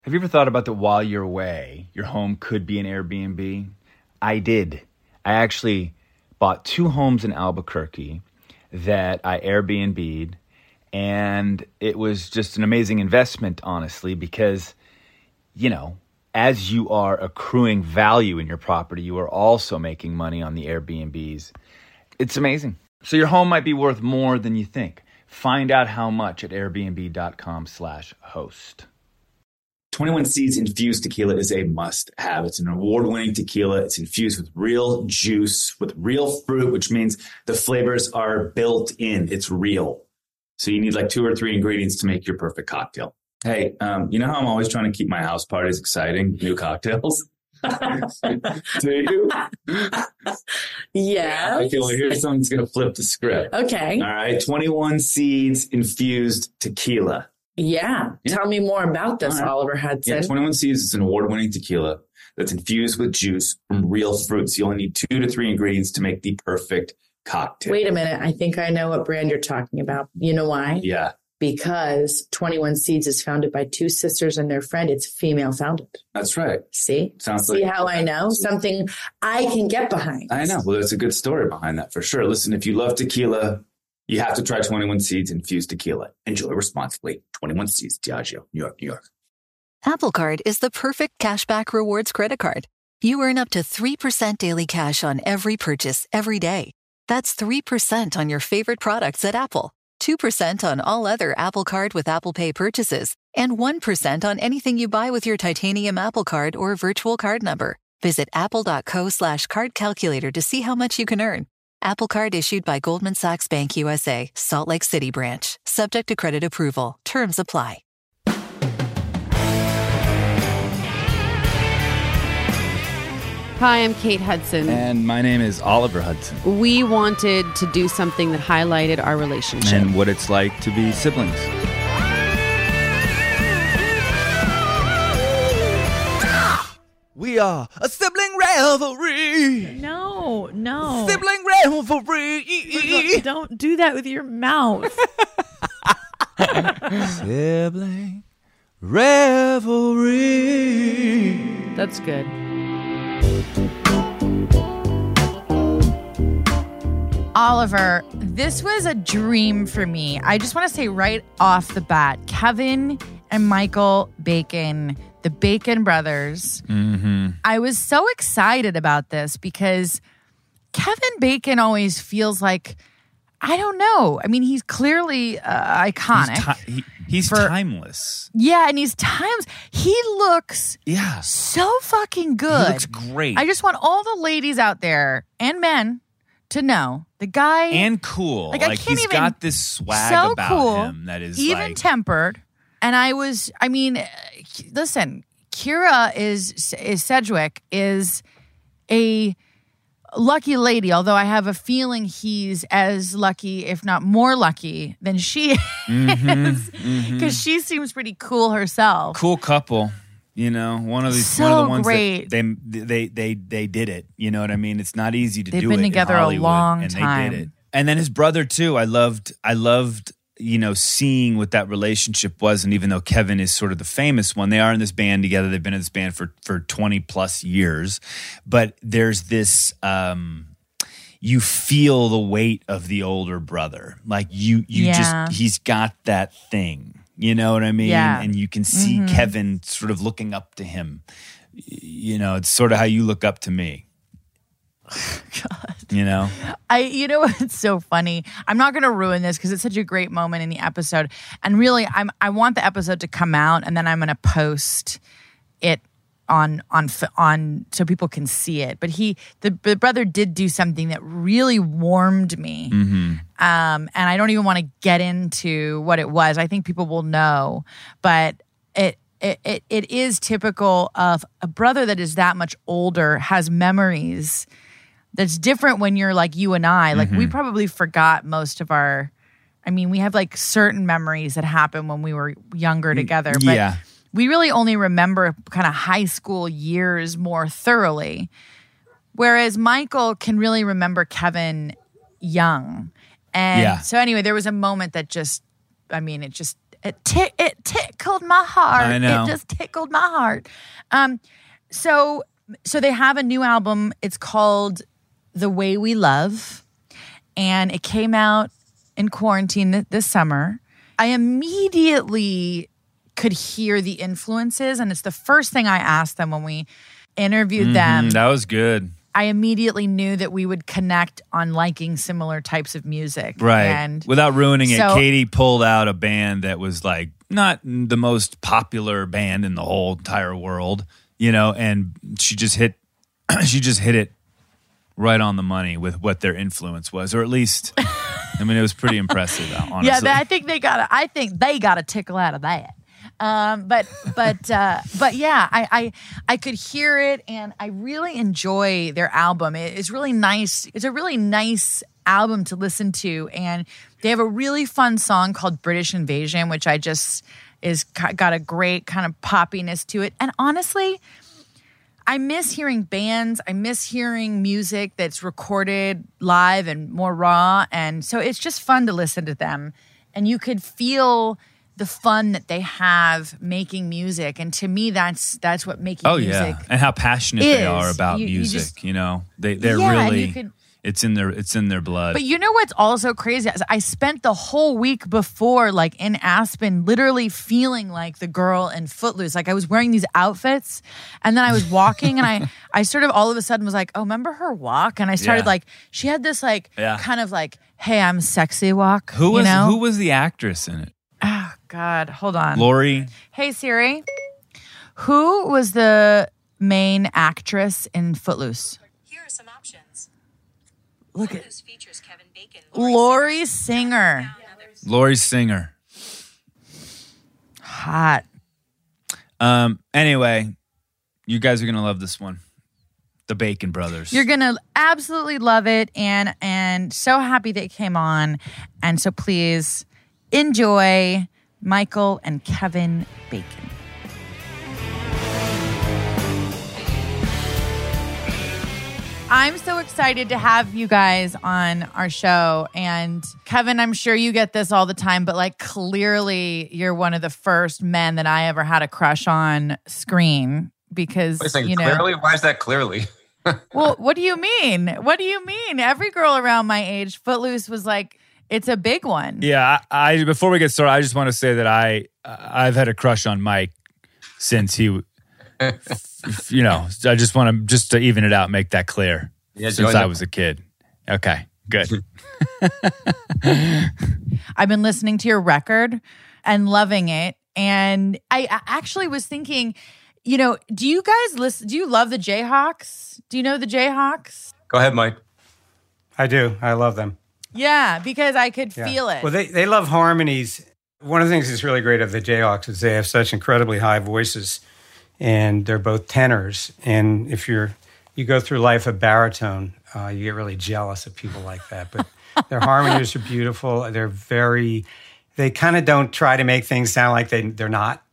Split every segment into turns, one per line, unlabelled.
Have you ever thought about that while you're away, your home could be an Airbnb? I did. I actually bought 2 homes in Albuquerque that I Airbnb'd, and it was just an amazing investment, honestly, because, you know, as you are accruing value in your property, you are also making money on the Airbnbs. It's amazing. So your home might be worth more than you think. Find out how much at airbnb.com/host.
21 Seeds Infused Tequila is a must-have. It's an award-winning tequila. It's infused with real juice, with real fruit, which means the flavors are built in. It's real. So you need like 2 or 3 ingredients to make your perfect cocktail. Hey, you know how I'm always trying to keep my house parties exciting? New cocktails. Do you?
Yeah.
I feel like here's someone's going to flip the script.
Okay.
All right. 21 Seeds Infused Tequila.
Yeah. Tell me more about this, right. Oliver Hudson.
Yeah, 21 Seeds is an award-winning tequila that's infused with juice from real fruits. You only need 2 to 3 ingredients to make the perfect cocktail.
Wait a minute. I think I know what brand you're talking about. You know why?
Yeah.
Because 21 Seeds is founded by 2 sisters and their friend. It's female founded.
That's right.
See? See how I know? Something I can get behind.
I know. Well, there's a good story behind that for sure. Listen, if you love tequila, you have to try 21 Seeds Infused Tequila. Enjoy responsibly. 21 Seeds, Diageo, New York, New York.
Apple Card is the perfect cashback rewards credit card. You earn up to 3% daily cash on every purchase every day. That's 3% on your favorite products at Apple, 2% on all other Apple Card with Apple Pay purchases, and 1% on anything you buy with your titanium Apple Card or virtual card number. Visit apple.co/card calculator to see how much you can earn. Apple Card issued by Goldman Sachs Bank USA, Salt Lake City branch. Subject to credit approval. Terms apply.
Hi, I'm Kate Hudson.
And my name is Oliver Hudson.
We wanted to do something that highlighted our relationship.
And what it's like to be siblings. We are a sibling revelry.
No.
Sibling revelry.
Don't do that with your mouth.
Sibling revelry.
That's good.
Oliver, this was a dream for me. I just want to say right off the bat, Kevin and Michael Bacon, the Bacon brothers.
Mm-hmm.
I was so excited about this because Kevin Bacon always feels like, I don't know. I mean, he's clearly iconic.
He's timeless.
Yeah, and he's timeless. He looks so fucking good.
He looks great.
I just want all the ladies out there and men to know the guy.
And cool.
Like
he's got this swag about him that is
even tempered. And listen, Kira Sedgwick is a lucky lady, although I have a feeling he's as lucky, if not more lucky, than she is. Because she seems pretty cool herself.
Cool couple. You know, one of the ones
great.
that they did it. You know what I mean? It's not easy to do it.
They've been together
in Hollywood,
a long
and
time.
they did it. And then his brother too. I loved, you know, seeing what that relationship was. And even though Kevin is sort of the famous one, they are in this band together. They've been in this band for 20 plus years. But there's this, you feel the weight of the older brother. Like he's got that thing. You know what I mean?
Yeah.
And you can see Kevin sort of looking up to him. You know, it's sort of how you look up to me.
God.
You know?
You know what's so funny? I'm not going to ruin this because it's such a great moment in the episode. And really, I want the episode to come out and then I'm going to post it on so people can see it. But the brother did do something that really warmed me.
Mm-hmm.
And I don't even want to get into what it was. I think people will know. But it is typical of a brother that is that much older, has memories that's different when you're like you and I. Like we probably forgot most of we have like certain memories that happened when we were younger together. But we really only remember kind of high school years more thoroughly. Whereas Michael can really remember Kevin young. And so anyway, there was a moment that It tickled my heart.
I know.
It just tickled my heart. So they have a new album. It's called The Way We Love, and it came out in quarantine this summer. I immediately could hear the influences, and it's the first thing I asked them when we interviewed them.
That was good.
I immediately knew that we would connect on liking similar types of music.
Right.
And
without ruining it,
so-
Katie pulled out a band that was like not the most popular band in the whole entire world, and she just hit it right on the money with what their influence was, or at least, I mean, it was pretty impressive, honestly.
Yeah, I think they got a tickle out of that. But yeah, I could hear it, and I really enjoy their album. It's really nice. It's a really nice album to listen to, and they have a really fun song called British Invasion, which is got a great kind of poppiness to it. And honestly, I miss hearing bands. I miss hearing music that's recorded live and more raw, and so it's just fun to listen to them, and you could feel the fun that they have making music, and to me, that's what making music.
And how passionate they are about
You
music.
just-
They're
Yeah, and
really.
you could-
It's in their blood.
But you know what's also crazy? I spent the whole week before, like in Aspen, literally feeling like the girl in Footloose. Like I was wearing these outfits, and then I was walking, and I sort of all of a sudden was like, oh, remember her walk? And I started like, she had this kind of like, hey, I'm sexy walk.
Who was the actress in it?
Oh God, hold on.
Lori.
Hey Siri, who was the main actress in Footloose?
Here are some options.
Look at
Footloose features Kevin Bacon,
Lori Singer.
Lori Singer.
Hot.
Anyway, you guys are gonna love this one. The Bacon Brothers.
You're gonna absolutely love it, and so happy they came on, and so please enjoy Michael and Kevin Bacon. I'm so excited to have you guys on our show. And Kevin, I'm sure you get this all the time, but like clearly you're one of the first men that I ever had a crush on screen because,
clearly? Why is that clearly?
Well, what do you mean? What do you mean? Every girl around my age, Footloose was like, it's a big one.
Yeah, I before we get started, I just want to say that I've had a crush on Mike since he, I just want to even it out, make that clear.
Yeah,
since I was a kid. Okay, good.
I've been listening to your record and loving it, and I actually was thinking, do you guys listen? Do you love the Jayhawks? Do you know the Jayhawks?
Go ahead, Mike.
I do. I love them.
Yeah, because I could feel it.
Well, they love harmonies. One of the things that's really great of the Jayhawks is they have such incredibly high voices, and they're both tenors. And if you go through life a baritone, you get really jealous of people like that. But their harmonies are beautiful. They kind of don't try to make things sound like they're not.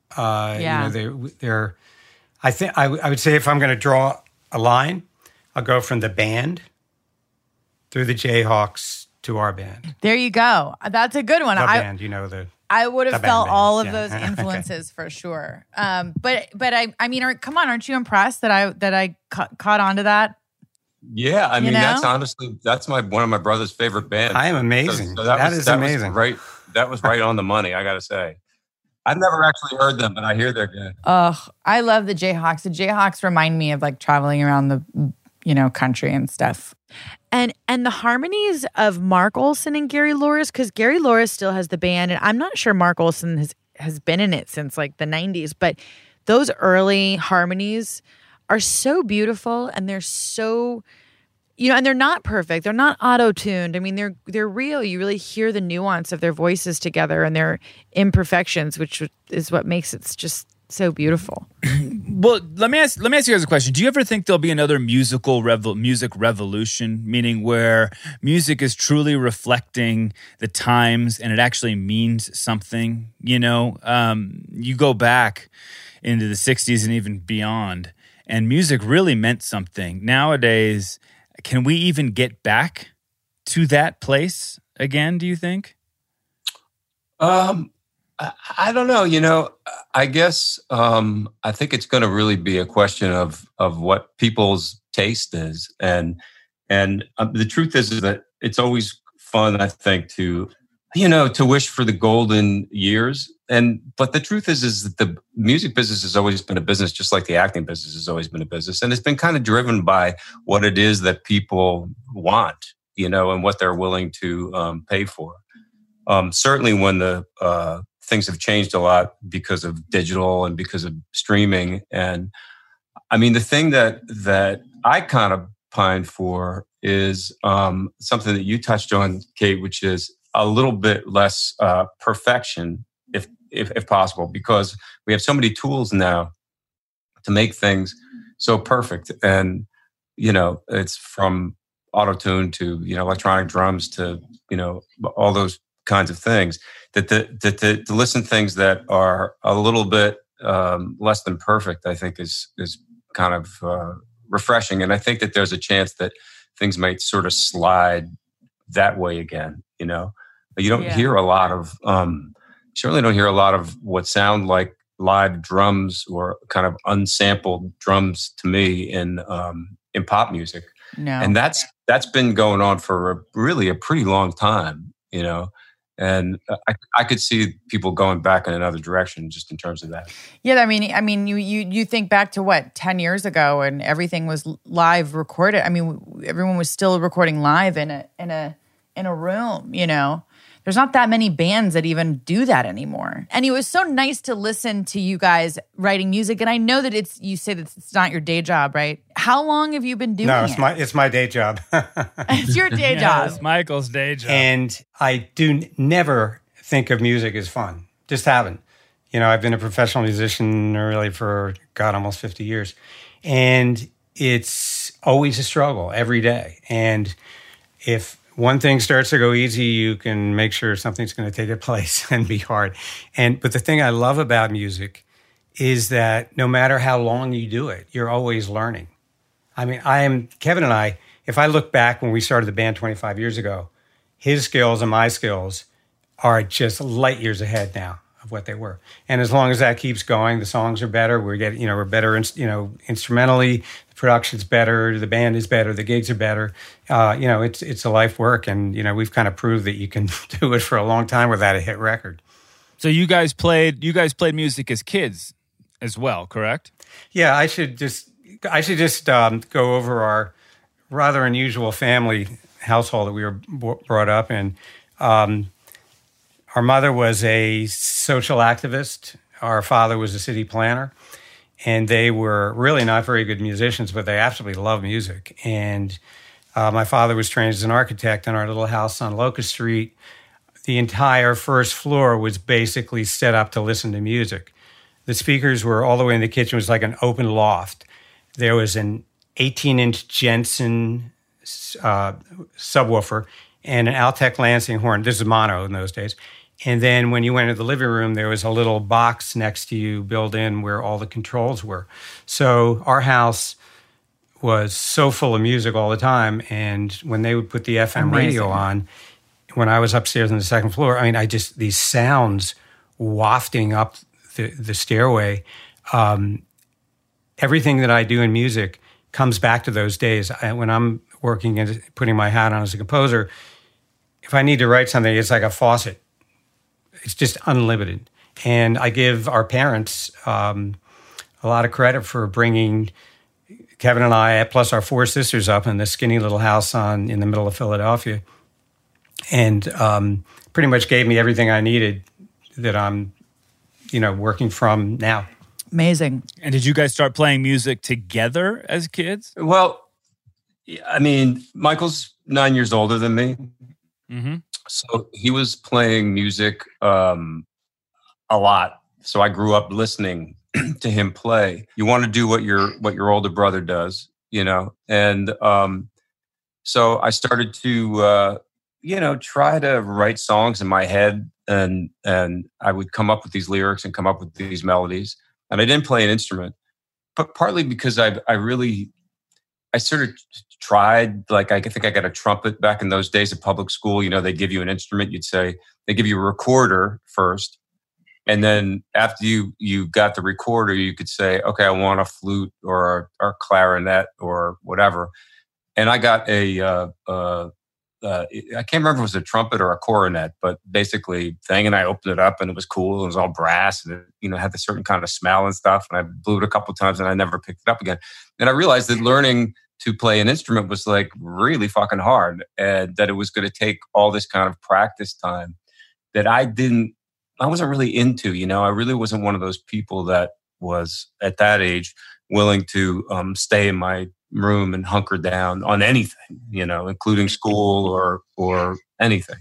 They're. I think I would say if I'm going to draw a line, I'll go from the band through the Jayhawks to our band.
There you go. That's a good one.
Band,
I would have felt
band.
all of
Yeah.
those influences for sure. But I mean, come on, aren't you impressed that I caught on to that?
Yeah, I mean, that's honestly, that's one of my brother's favorite bands.
I am amazing.
So
that is amazing.
That was right on the money, I got to say. I've never actually heard them, but I hear they're good.
I love the Jayhawks. The Jayhawks remind me of like traveling around the country and stuff. And the harmonies of Mark Olson and Gary Loris, because Gary Loris still has the band, and I'm not sure Mark Olson has been in it since like the 90s, but those early harmonies are so beautiful, and they're so, and they're not perfect. They're not auto-tuned. I mean, they're real. You really hear the nuance of their voices together and their imperfections, which is what makes it just so beautiful.
Well, let me ask you guys a question. Do you ever think there'll be another music revolution, meaning where music is truly reflecting the times and it actually means something? You go back into the 60s and even beyond, and music really meant something. Nowadays, can we even get back to that place again, do you think?
I don't know. I guess I think it's going to really be a question of what people's taste is, and the truth is that it's always fun, I think, to wish for the golden years. But the truth is that the music business has always been a business, just like the acting business has always been a business, and it's been kind of driven by what it is that people want, and what they're willing to pay for. Certainly, when the things have changed a lot because of digital and because of streaming. And I mean, the thing that I kind of pine for is something that you touched on, Kate, which is a little bit less perfection, if possible, because we have so many tools now to make things so perfect. And, it's from auto-tune to, electronic drums to, all those kinds of things, that to listen to things that are a little bit less than perfect, I think is kind of refreshing. And I think that there's a chance that things might sort of slide that way again. You don't hear a lot of, certainly don't hear a lot of what sound like live drums or kind of unsampled drums to me in pop music.
No.
And that's been going on for really a pretty long time, And I could see people going back in another direction just in terms of that.
Yeah, I mean, you think back to what 10 years ago, and everything was live recorded. I mean, everyone was still recording live in a room. There's not that many bands that even do that anymore. And it was so nice to listen to you guys writing music. And I know that you say that it's not your day job, right? How long have you been doing it?
No, it's my day job.
It's your day job.
It's Michael's day job.
And I do never think of music as fun. Just haven't. I've been a professional musician really for, almost 50 years. And it's always a struggle every day. And if one thing starts to go easy, you can make sure something's going to take its place and be hard. But the thing I love about music is that no matter how long you do it, you're always learning. I mean, Kevin and I, if I look back when we started the band 25 years ago, his skills and my skills are just light years ahead now of what they were. And as long as that keeps going, the songs are better. We're better, instrumentally. The production's better. The band is better. The gigs are better. It's a life work, and we've kind of proved that you can do it for a long time without a hit record.
So you guys played music as kids as well, correct?
Yeah, I should just go over our rather unusual family household that we were brought up in. Our mother was a social activist. Our father was a city planner. And they were really not very good musicians, but they absolutely loved music. And my father was trained as an architect in our little house on Locust Street. The entire first floor was basically set up to listen to music. The speakers were all the way in the kitchen. It was like an open loft. There was an 18-inch Jensen subwoofer and an Altec Lansing horn. This is mono in those days. And then when you went into the living room, there was a little box next to you built in where all the controls were. So our house was so full of music all the time. And when they would put the FM radio on, when I was upstairs on the second floor, these sounds wafting up the stairway. Everything that I do in music comes back to those days. When I'm working and putting my hat on as a composer, if I need to write something, it's like a faucet. It's just unlimited. And I give our parents a lot of credit for bringing Kevin and I, plus our four sisters, up in this skinny little house in the middle of Philadelphia. And pretty much gave me everything I needed that I'm, working from now.
Amazing.
And did you guys start playing music together as kids?
Well, Michael's 9 years older than me.
Mm-hmm.
So he was playing music a lot. So I grew up listening to him play. You want to do what your older brother does, And so I started to try to write songs in my head, and I would come up with these lyrics and come up with these melodies. And I didn't play an instrument, but partly because I sort of tried, I think I got a trumpet back in those days of public school. They give you an instrument. They give you a recorder first, And then after you got the recorder, you could say, okay, I want a flute or clarinet or whatever. And I got I can't remember if it was a trumpet or a coronet, but basically thing. And I opened it up and it was cool. It was all brass and it, had a certain kind of smell and stuff. And I blew it a couple of times and I never picked it up again. And I realized that learning to play an instrument was like really fucking hard, and that it was going to take all this kind of practice time that I wasn't really into. I really wasn't one of those people that was at that age willing to stay in my room and hunker down on anything, including school or anything.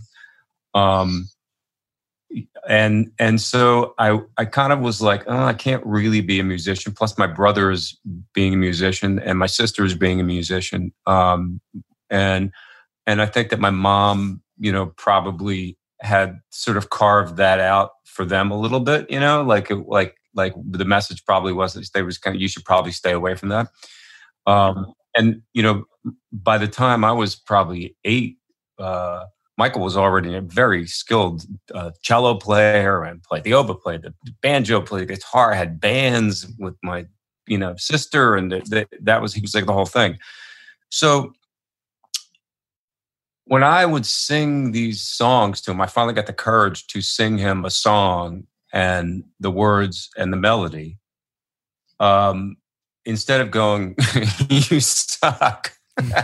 And so I kind of was like, oh, I can't really be a musician. Plus my brother is being a musician and my sister is being a musician. And I think that my mom, probably had sort of carved that out for them a little bit, like the message probably was that you should probably stay away from that. And, by the time I was probably 8, Michael was already a very skilled cello player and played the oboe, played the banjo, played the guitar, had bands with my, sister. And he was like the whole thing. So when I would sing these songs to him, I finally got the courage to sing him a song and the words and the melody. Instead of going, you suck,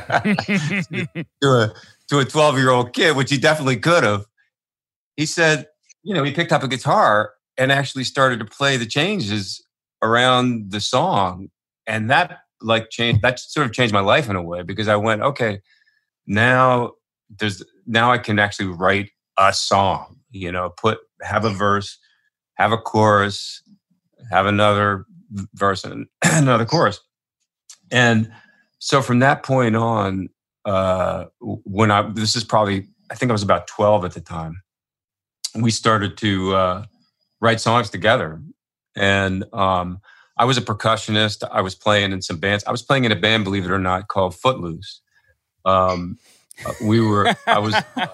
to a 12-year-old kid, which he definitely could have, he said, he picked up a guitar and actually started to play the changes around the song. And that sort of changed my life in a way, because I went, okay, now I can actually write a song, have a verse, have a chorus, have another verse and another chorus. And so from that point on, this is probably, I think I was about 12 at the time, we started to write songs together. And I was a percussionist. I was playing in some bands. I was playing in a band, believe it or not, called Footloose. I was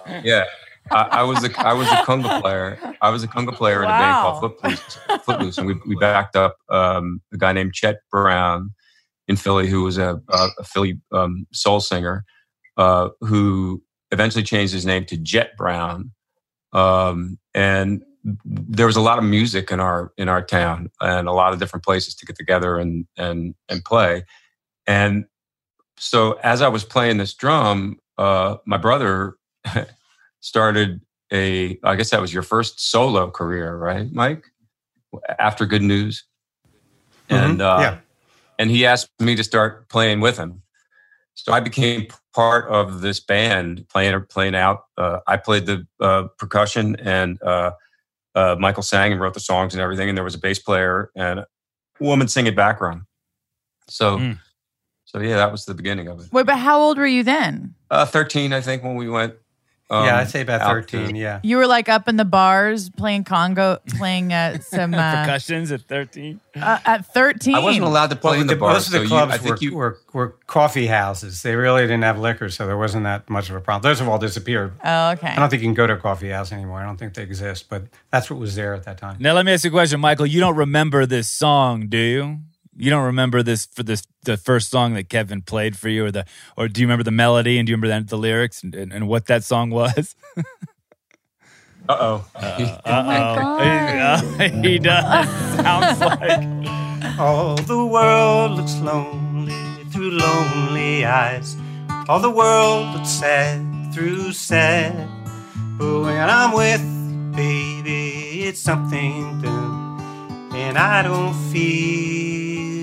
a conga player. I was a conga player in a band called Footloose, and we backed up a guy named Chet Brown in Philly, who was a Philly soul singer, who eventually changed his name to Jet Brown. And there was a lot of music in our town, and a lot of different places to get together and play. And so as I was playing this drum, my brother started I guess that was your first solo career, right, Mike? After Good News. And and he asked me to start playing with him. So I became part of this band, playing out. I played the percussion, and Michael sang and wrote the songs and everything. And there was a bass player and a woman singing background. So yeah, that was the beginning of it.
Wait, but how old were you then?
13, I think, when we went.
I'd say about 13, yeah.
You were like up in the bars playing congo, playing some...
percussions at 13?
At 13?
I wasn't allowed to play in the bars.
Most of the clubs were coffee houses. They really didn't have liquor, so there wasn't that much of a problem. Those have all disappeared.
Oh, okay.
I don't think you can go to a coffee house anymore. I don't think they exist, but that's what was there at that time.
Now, let me ask you a question, Michael. You don't remember this song, do you? You don't remember the first song that Kevin played for you, or do you remember the melody, and do you remember the lyrics and what that song was?
Uh-oh.
Oh my God.
He does. Sounds like.
All the world looks lonely through lonely eyes. All the world looks sad through sad. But when I'm with baby, it's something new, and I don't feel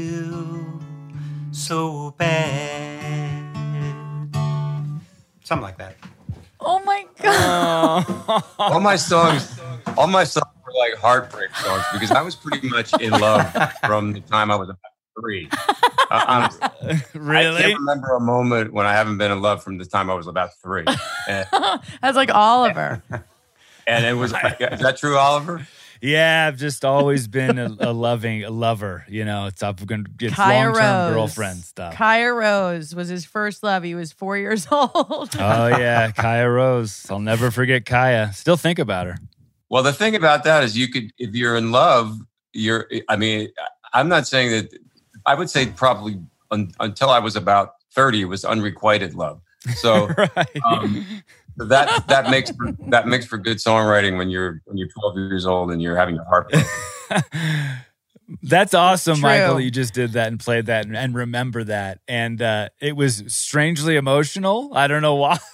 so bad.
Something like that.
Oh my God.
All my songs were like heartbreak songs, because I was pretty much in love from the time I was about 3.
Really?
I can't remember a moment when I haven't been in love from the time I was about 3. And,
that's like Oliver.
And it was, is that true, Oliver?
Yeah, I've just always been a lover. It's
Kaya
long-term
Rose.
girlfriend stuff.
Kaya Rose was his first love. He was 4 years old.
Oh, yeah, Kaya Rose. I'll never forget Kaya. Still think about her.
Well, the thing about that is if you're in love, I'm not saying that, I would say probably until I was about 30, it was unrequited love. So that makes for good songwriting when you're 12 years old and you're having a heartbreak.
That's awesome,
True.
Michael. You just did that and played that and remember that. And it was strangely emotional. I don't know why.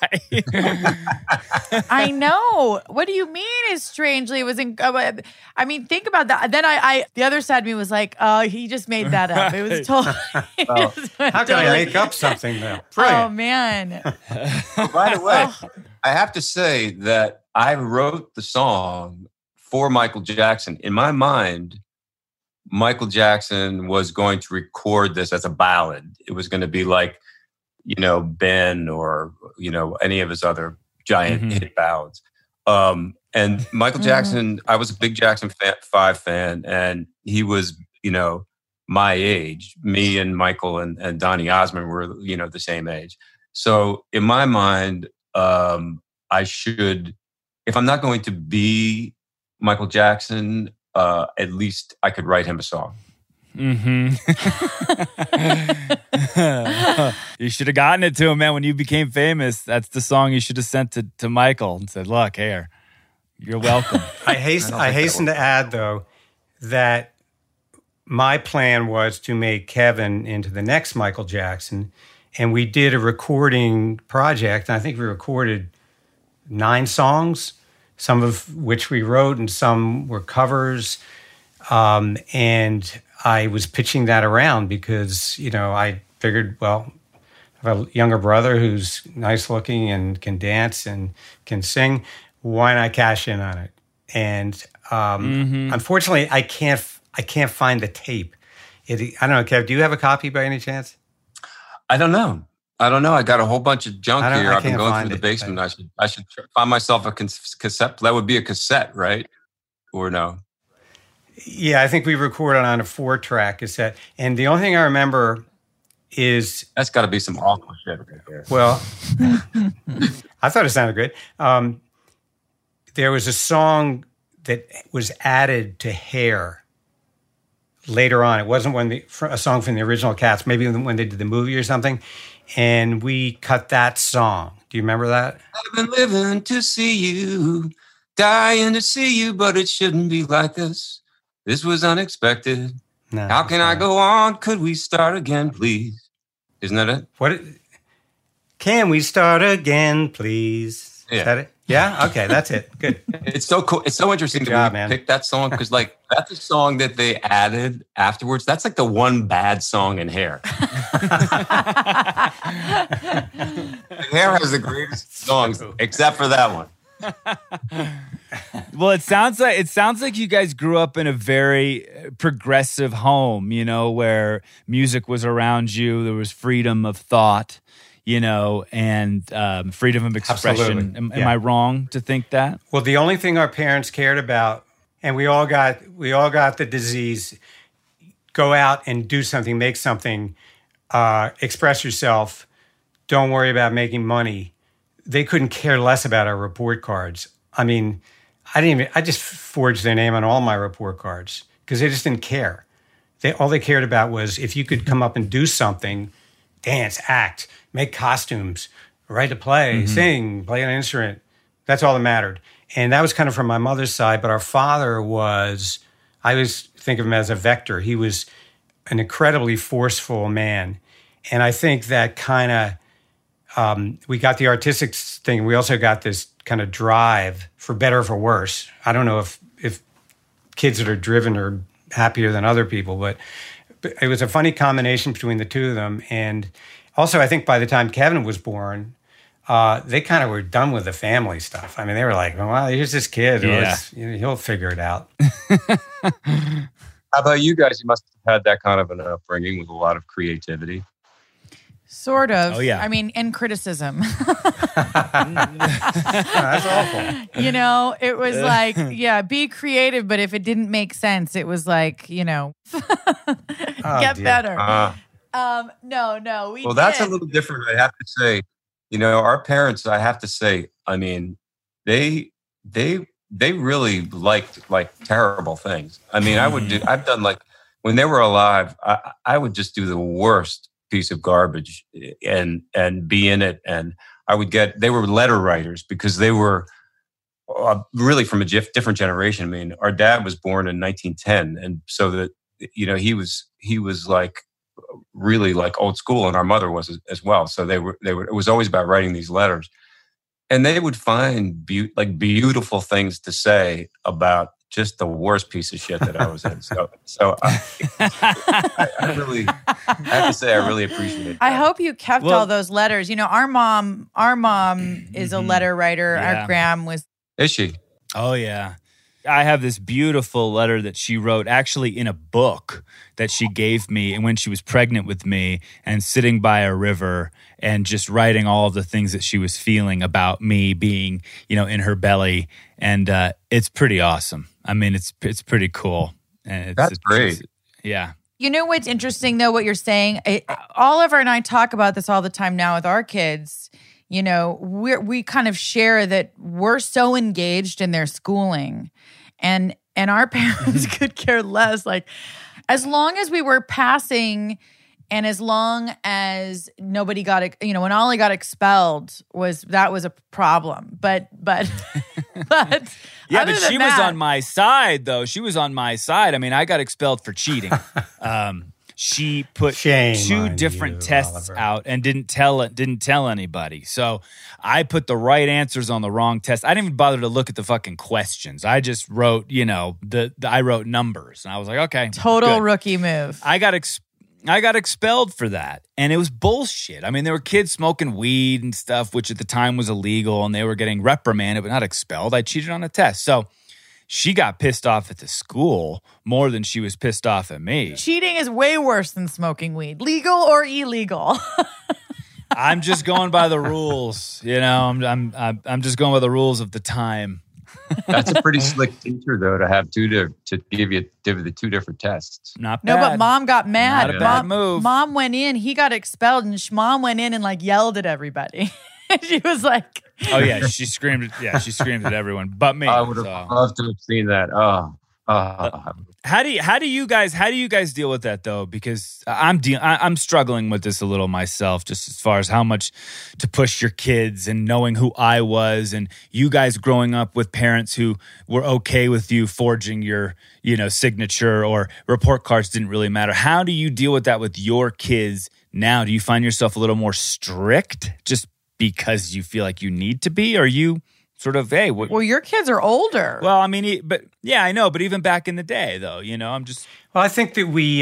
I know. What do you mean is strangely? It was think about that. Then the other side of me was like, oh, he just made that up. It was totally.
How can I make up something now?
Oh, man.
By the way, I have to say that I wrote the song for Michael Jackson. In my mind, Michael Jackson was going to record this as a ballad. It was going to be like, Ben or, any of his other giant hit ballads. And Michael Jackson, I was a big Jackson 5 fan, and he was, my age. Me and Michael and Donny Osmond were, the same age. So in my mind, I should, if I'm not going to be Michael Jackson, at least I could write him a song.
You should have gotten it to him, man. When you became famous, that's the song you should have sent to Michael and said, look, here, you're welcome.
I hasten to add, though, that my plan was to make Kevin into the next Michael Jackson. And we did a recording project. And I think we recorded 9 songs, some of which we wrote and some were covers. And I was pitching that around because, I figured, well, I have a younger brother who's nice looking and can dance and can sing. Why not cash in on it? And unfortunately, I can't find the tape. I don't know, Kev, do you have a copy by any chance?
I don't know. I got a whole bunch of junk here. I've been going through the basement. I should find myself a cassette. That would be a cassette, right? Or no?
Yeah, I think we recorded on a 4-track cassette. And the only thing I remember is...
That's got to be some awful shit right there.
Well, I thought it sounded good. There was a song that was added to Hair later on. It wasn't a song from the original Cats, maybe when they did the movie or something. And we cut that song. Do you remember that?
I've been living to see you, dying to see you, but it shouldn't be like this. This was unexpected.
No,
how can I go on? Could we start again, please? Isn't that it?
Can we start again, please?
Yeah.
Is that it? Yeah? Okay, that's it. Good.
It's so cool. It's so interesting to pick that song because, that's a song that they added afterwards. That's like the one bad song in Hair. Hair has the greatest songs, except for that one.
Well, it sounds like you guys grew up in a very progressive home, where music was around you. There was freedom of thought, and freedom of expression. Am I wrong to think that?
Well, the only thing our parents cared about, and we all got the disease, go out and do something, make something, express yourself. Don't worry about making money. They couldn't care less about our report cards. I mean, I just forged their name on all my report cards because they just didn't care. All they cared about was if you could come up and do something, dance, act, make costumes, write a play, sing, play an instrument. That's all that mattered. And that was kind of from my mother's side. But our father I always think of him as a vector. He was an incredibly forceful man. And I think that kind of, we got the artistic thing. We also got this kind of drive, for better or for worse. I don't know if kids that are driven are happier than other people, but it was a funny combination between the two of them. And also, I think by the time Kevin was born, they kind of were done with the family stuff. I mean, they were like, well, here's this kid.
Yeah.
He'll figure it out.
How about you guys? You must have had that kind of an upbringing with a lot of creativity.
Sort of.
Oh, yeah.
I mean, and criticism.
That's awful.
It was like, be creative, but if it didn't make sense, it was like, get better. No, we
Well, that's a little different, I have to say. Our parents, I have to say, I mean, they they really liked like terrible things. I mean, I've done like, when they were alive, I would just do the worst piece of garbage and be in it. And they were letter writers because they were really from a different generation. I mean, our dad was born in 1910. And so that, he was like really like old school, and our mother was as well. So it was always about writing these letters, and they would find beautiful things to say about just the worst piece of shit that I was in. So I really, I have to say, I really appreciate it.
I hope you kept all those letters. Our mom is a letter writer.
Yeah.
Our Graham was.
Is she?
Oh, yeah. I have this beautiful letter that she wrote actually in a book that she gave me and when she was pregnant with me and sitting by a river and just writing all of the things that she was feeling about me being, in her belly. And it's pretty awesome. I mean, it's pretty cool. And
That's great.
Yeah.
You know what's interesting, though, what you're saying? Oliver and I talk about this all the time now with our kids. We kind of share that we're so engaged in their schooling and our parents could care less. Like, as long as we were passing and as long as nobody got, when Ollie got expelled, that was a problem. But
yeah, but she was on my side, though. She was on my side. I mean, I got expelled for cheating. She put two different tests out and didn't tell anybody. So I put the right answers on the wrong test. I didn't even bother to look at the fucking questions. I just wrote, I wrote numbers, and I was like, okay,
total rookie move.
I got expelled for that, and it was bullshit. I mean, there were kids smoking weed and stuff, which at the time was illegal, and they were getting reprimanded, but not expelled. I cheated on a test, so she got pissed off at the school more than she was pissed off at me.
Cheating is way worse than smoking weed, legal or illegal.
I'm just going by the rules, I'm just going by the rules of the time.
That's a pretty slick teacher, though, to have to give you the two different tests.
Not bad.
No, but mom got mad.
Not a bad move.
Mom went in. He got expelled, and mom went in and yelled at everybody. She was like,
"Oh yeah," she screamed. Yeah, she screamed at everyone, but me.
I would have loved to have seen that.
How do you guys deal with that though? Because I'm struggling with this a little myself, just as far as how much to push your kids and knowing who I was and you guys growing up with parents who were okay with you forging your, signature or report cards didn't really matter. How do you deal with that with your kids now? Do you find yourself a little more strict just because you feel like you need to be? Or are you sort of, hey,
well, your kids are older.
Well, I mean, but yeah, I know. But even back in the day, though, I'm just.
Well, I think that we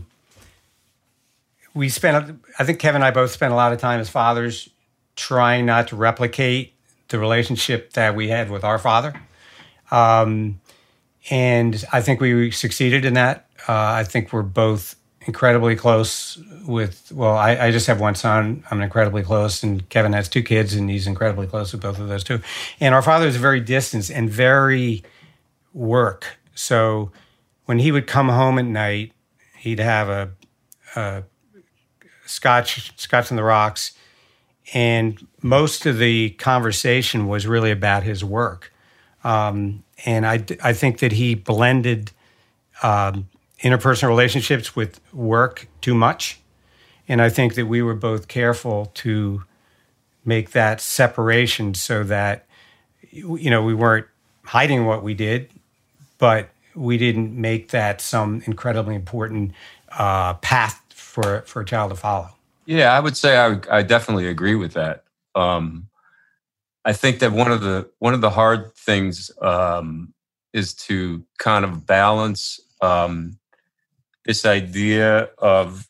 spent. I think Kevin and I both spent a lot of time as fathers trying not to replicate the relationship that we had with our father, and I think we succeeded in that. I think we're both incredibly close with, I just have one son. I'm incredibly close, and Kevin has two kids, and he's incredibly close with both of those two. And our father is very distant and very work. So when he would come home at night, he'd have a scotch on the rocks, and most of the conversation was really about his work. And I think that he blended interpersonal relationships with work too much. And I think that we were both careful to make that separation so that, we weren't hiding what we did, but we didn't make that some incredibly important path for a child to follow.
Yeah, I would say I definitely agree with that. I think that one of the hard things is to kind of balance this idea of,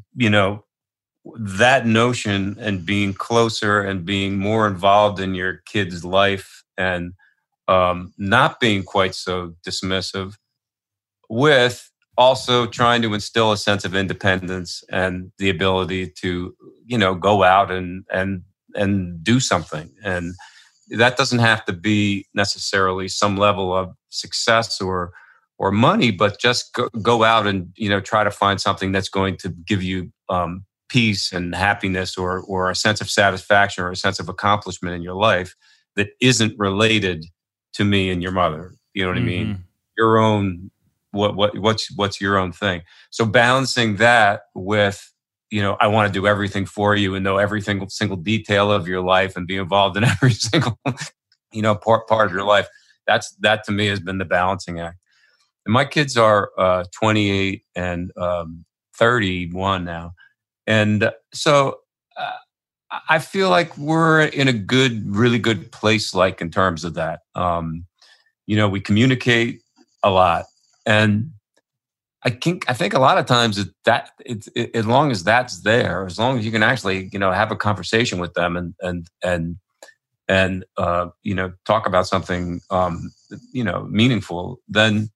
that notion and being closer and being more involved in your kid's life and not being quite so dismissive, with also trying to instill a sense of independence and the ability to, go out and do something. And that doesn't have to be necessarily some level of success or money, but just go out and, try to find something that's going to give you peace and happiness or a sense of satisfaction or a sense of accomplishment in your life that isn't related to me and your mother. You know what I mean?
Mm-hmm.
Your own, what's your own thing? So balancing that with, you know, I want to do everything for you and know every single detail of your life and be involved in every single, you know, part of your life. That to me has been the balancing act. And my kids are 28 and 31 now. And so I feel like we're in a really good place, like in terms of that. You know, we communicate a lot. And I think a lot of times that as long as that's there, as long as you can actually, you know, have a conversation with them and you know, talk about something, you know, meaningful, then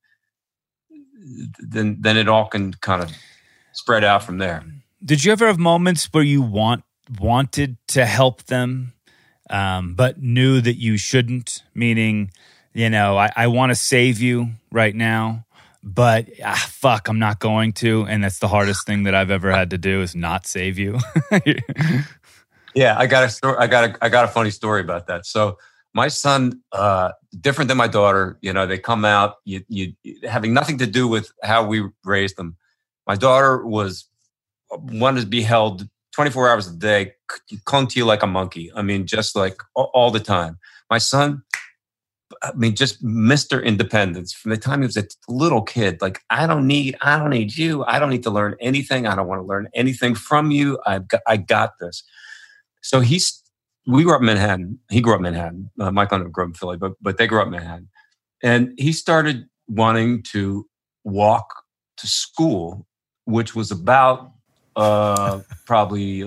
it all can kind of spread out from there.
Did you ever have moments where you wanted to help them, but knew that you shouldn't? Meaning, you know, I want to save you right now, but fuck, I'm not going to. And that's the hardest thing that I've ever had to do, is not save you.
Yeah, I got a funny story about that. So my son, different than my daughter, you know, they come out, you having nothing to do with how we raised them. My daughter wanted to be held 24 hours a day, clung to you like a monkey. I mean, just like all the time. My son, I mean, just Mr. Independence from the time he was a little kid. Like, I don't need you. I don't need to learn anything. I don't want to learn anything from you. I got this. So we grew up in Manhattan. He grew up in Manhattan. Michael and I grew up in Philly, but they grew up in Manhattan. And he started wanting to walk to school, which was about probably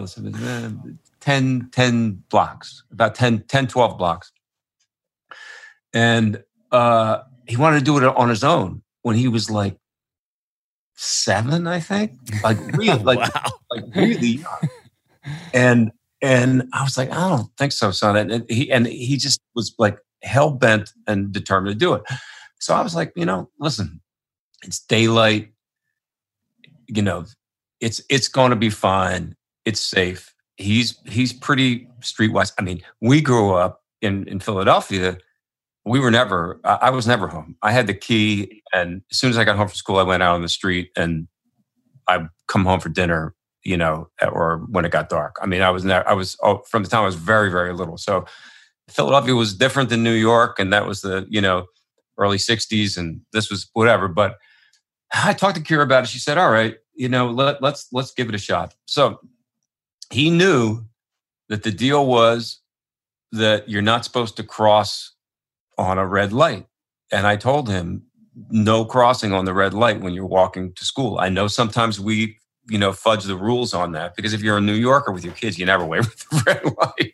10 blocks, about 10, 12 blocks. And he wanted to do it on his own when he was like 7, I think. Like really, wow. like really young. And I was like, I don't think so, son. And he just was like hell bent and determined to do it. So I was like, you know, listen, it's daylight. You know, it's going to be fine. It's safe. He's pretty streetwise. I mean, we grew up in Philadelphia. I was never home. I had the key, and as soon as I got home from school, I went out on the street and I'd come home for dinner, you know, or when it got dark. I mean, from the time I was very, very little. So Philadelphia was different than New York, and that was the, you know, early 60s, and this was whatever. But I talked to Kira about it. She said, all right, you know, let's give it a shot. So he knew that the deal was that you're not supposed to cross on a red light. And I told him, no crossing on the red light when you're walking to school. I know sometimes we, you know, fudge the rules on that, because if you're a New Yorker with your kids, you never wave with the red light.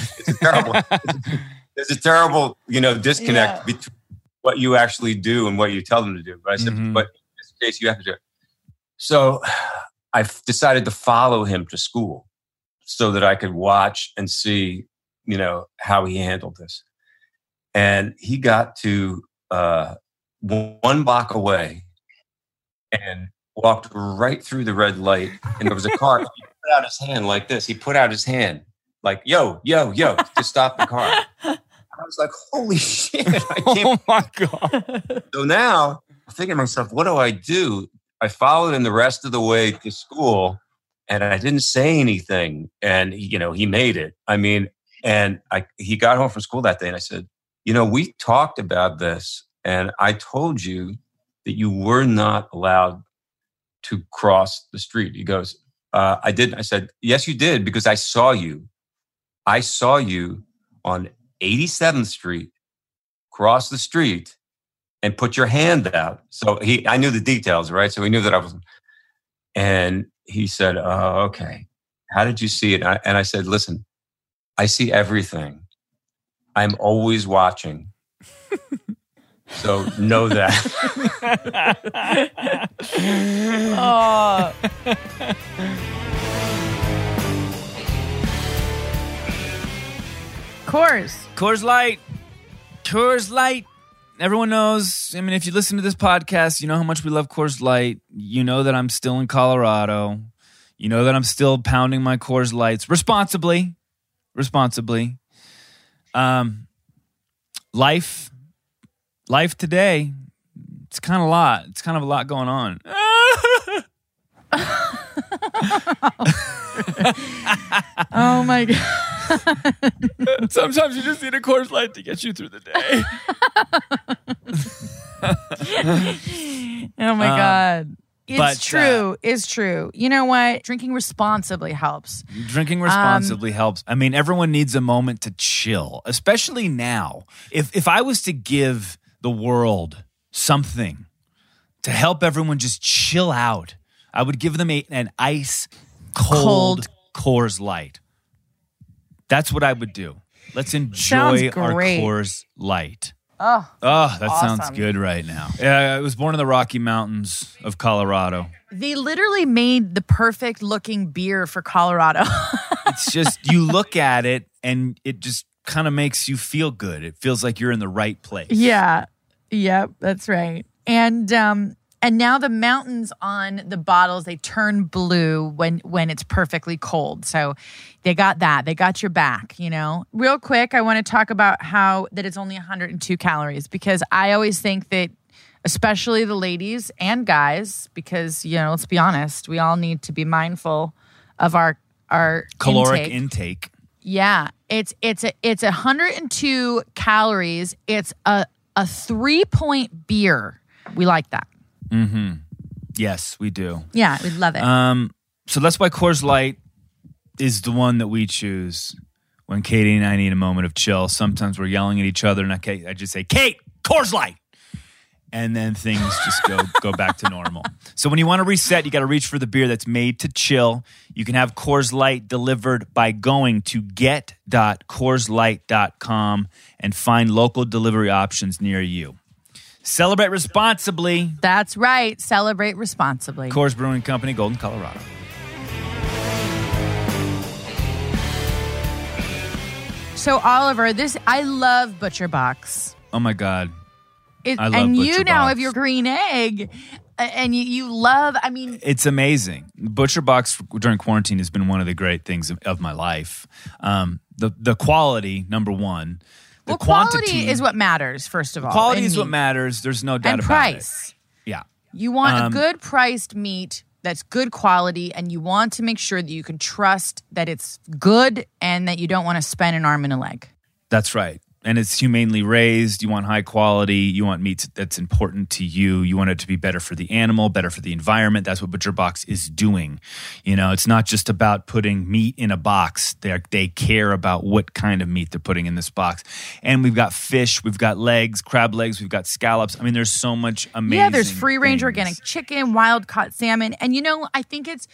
There's a terrible, you know, disconnect between what you actually do and what you tell them to do. But I said, but in this case, you have to do it. So I decided to follow him to school so that I could watch and see, you know, how he handled this. And he got to 1 block away and walked right through the red light. And there was a car. He put out his hand like this. He put out his hand like, yo, to stop the car. I was like, holy shit.
Oh my God.
So now I'm thinking to myself, what do I do? I followed him the rest of the way to school, and I didn't say anything. And, you know, he made it. I mean, and he got home from school that day, and I said, you know, we talked about this, and I told you that you were not allowed to cross the street. He goes, I didn't. I said, yes, you did, because I saw you. I saw you on 87th Street cross the street and put your hand out. So I knew the details, right? So he knew that I wasn't. And he said, oh, okay. How did you see it? And I said, listen, I see everything. I'm always watching. So know that.
Oh.
Coors Light. Everyone knows. I mean, if you listen to this podcast, you know how much we love Coors Light. You know that I'm still in Colorado. You know that I'm still pounding my Coors Lights responsibly. Life life today, it's kind of a lot. It's kind of a lot going on.
Oh my God.
Sometimes you just need a Coors Light to get you through the day.
Oh my God.
but,
It's true. It's true. You know what? Drinking responsibly helps.
Drinking responsibly helps. I mean, everyone needs a moment to chill, especially now. If I was to give the world something to help everyone just chill out, I would give them an ice cold Coors Light. That's what I would do. Let's enjoy our Coors Light.
Oh,
that
awesome.
sounds good right now. Yeah, I was born in the Rocky Mountains of Colorado.
They literally made the perfect looking beer for Colorado.
It's just, you look at it and it just kind of makes you feel good. It feels like you're in the right place.
Yeah. Yep, that's right. And now the mountains on the bottles, they turn blue when it's perfectly cold. So they got that. They got your back, you know. Real quick, I want to talk about that it's only 102 calories, because I always think that, especially the ladies and guys, because, you know, let's be honest, we all need to be mindful of our
caloric intake.
Yeah, it's 102 calories. It's a 3-point beer. We like that.
Mm-hmm. Yes, we do.
Yeah, we love it.
So that's why Coors Light is the one that we choose when Katie and I need a moment of chill. Sometimes we're yelling at each other, and I just say, "Kate, Coors Light," and then things just go back to normal. So when you want to reset, you got to reach for the beer that's made to chill. You can have Coors Light delivered by going to get.coorslight.com and find local delivery options near you. Celebrate responsibly.
That's right. Celebrate responsibly.
Coors Brewing Company, Golden, Colorado.
So Oliver, I love Butcher Box.
Oh my God. I love
and
Butcher
you now
Box.
have your green egg, and you love. I mean,
it's amazing. Butcher Box during quarantine has been one of the great things of my life. The quality, number one. The
quality is what matters, first of all.
Quality is what matters. There's no doubt
and
about
price.
it. Yeah.
You want a good priced meat that's good quality, and you want to make sure that you can trust that it's good and that you don't want to spend an arm and a leg.
That's right. And it's humanely raised. You want high quality. You want meat that's important to you. You want it to be better for the animal, better for the environment. That's what Butcher Box is doing. You know, it's not just about putting meat in a box. They care about what kind of meat they're putting in this box. And we've got fish, we've got legs, crab legs, we've got scallops. I mean, there's so much amazing.
Yeah, there's free range
things.
Organic chicken, wild caught salmon, and you know, I think that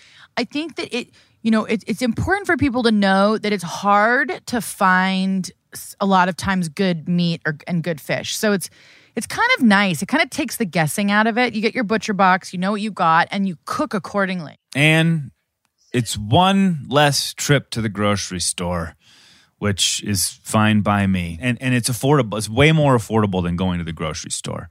it's important for people to know that it's hard to find a lot of times good meat and good fish. So it's kind of nice. It kind of takes the guessing out of it. You get your Butcher Box, you know what you got, and you cook accordingly.
And it's one less trip to the grocery store, which is fine by me. And it's affordable. It's way more affordable than going to the grocery store.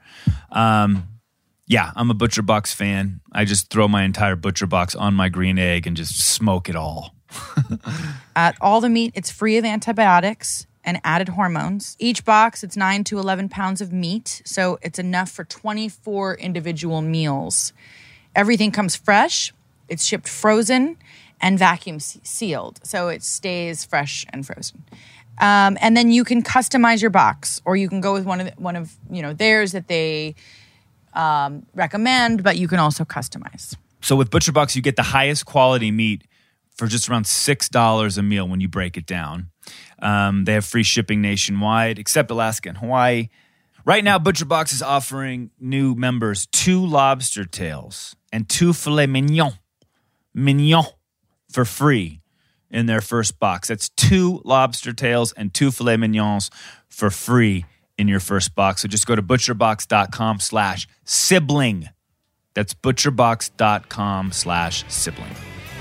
Yeah, I'm a Butcher Box fan. I just throw my entire Butcher Box on my green egg and just smoke it all.
All the meat, it's free of antibiotics and added hormones. Each box, it's 9 to 11 pounds of meat, so it's enough for 24 individual meals. Everything comes fresh. It's shipped frozen and vacuum sealed, so it stays fresh and frozen. And then you can customize your box, or you can go with one of theirs that they recommend, but you can also customize.
So with Butcher Box, you get the highest quality meat for just around $6 a meal when you break it down. They have free shipping nationwide, except Alaska and Hawaii. Right now, Butcher Box is offering new members 2 lobster tails and 2 filet mignon for free in their first box. That's 2 lobster tails and 2 filet mignons for free in your first box. So just go to butcherbox.com/sibling. That's butcherbox.com/sibling.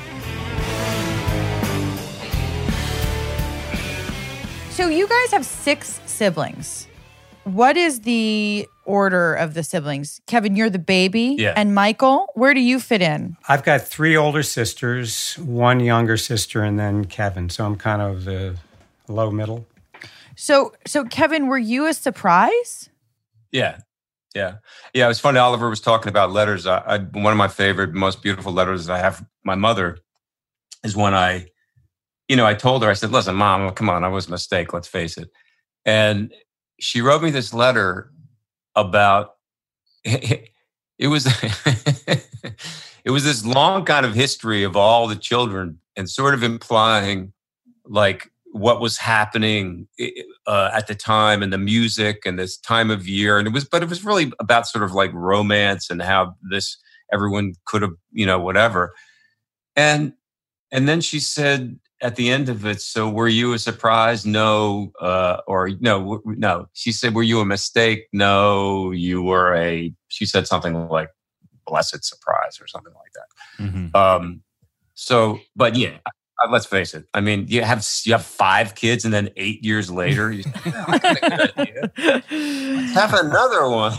So you guys have 6 siblings. What is the order of the siblings? Kevin, you're the baby.
Yeah.
And Michael, where do you fit in?
I've got 3 older sisters, 1 younger sister, and then Kevin. So I'm kind of the low middle.
So Kevin, were you a surprise?
Yeah. Yeah. Yeah. It was funny. Oliver was talking about letters. One of my favorite, most beautiful letters I have from my mother is when I told her, I said, listen, Mom, come on, I was a mistake. Let's face it. And she wrote me this letter about, it was, it was this long kind of history of all the children and sort of implying like what was happening at the time and the music and this time of year. And it was really about sort of like romance and how everyone could have, whatever. And then she said at the end of it, so were you a surprise? No. Or no. She said, were you a mistake? No, she said something like blessed surprise or something like that. Mm-hmm. But yeah, let's face it. I mean, you have 5 kids, and then 8 years later, you say, that's a good idea. Let's have another one.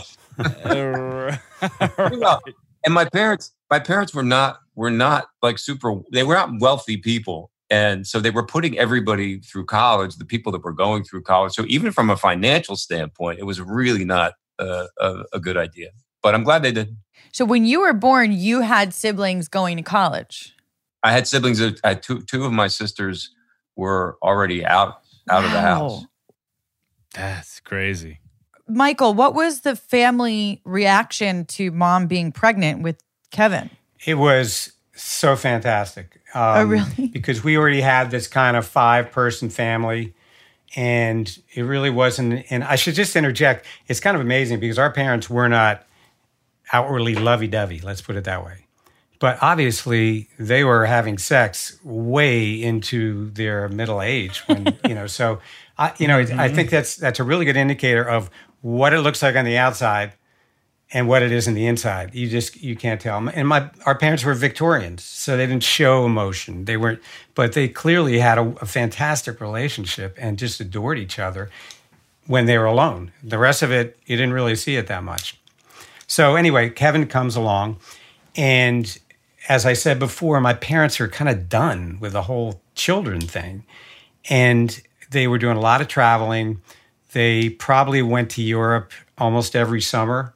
And my parents were not like they were not wealthy people, and so they were putting everybody through college. The people that were going through college. So even from a financial standpoint, it was really not a good idea. But I'm glad they did.
So when you were born, you had siblings going to college.
I had siblings. Two of my sisters were already out of the house.
That's crazy.
Michael, what was the family reaction to Mom being pregnant with Kevin?
It was so fantastic.
Oh, really?
Because we already had this kind of 5-person family, and it really wasn't. And I should just interject. It's kind of amazing because our parents were not outwardly lovey-dovey. Let's put it that way. But obviously, they were having sex way into their middle age. When, so I think that's a really good indicator of what it looks like on the outside and what it is in the inside. You can't tell. And our parents were Victorians, so they didn't show emotion. But they clearly had a fantastic relationship and just adored each other when they were alone. The rest of it, you didn't really see it that much. So anyway, Kevin comes along, and as I said before, my parents are kind of done with the whole children thing. And they were doing a lot of traveling. They probably went to Europe almost every summer.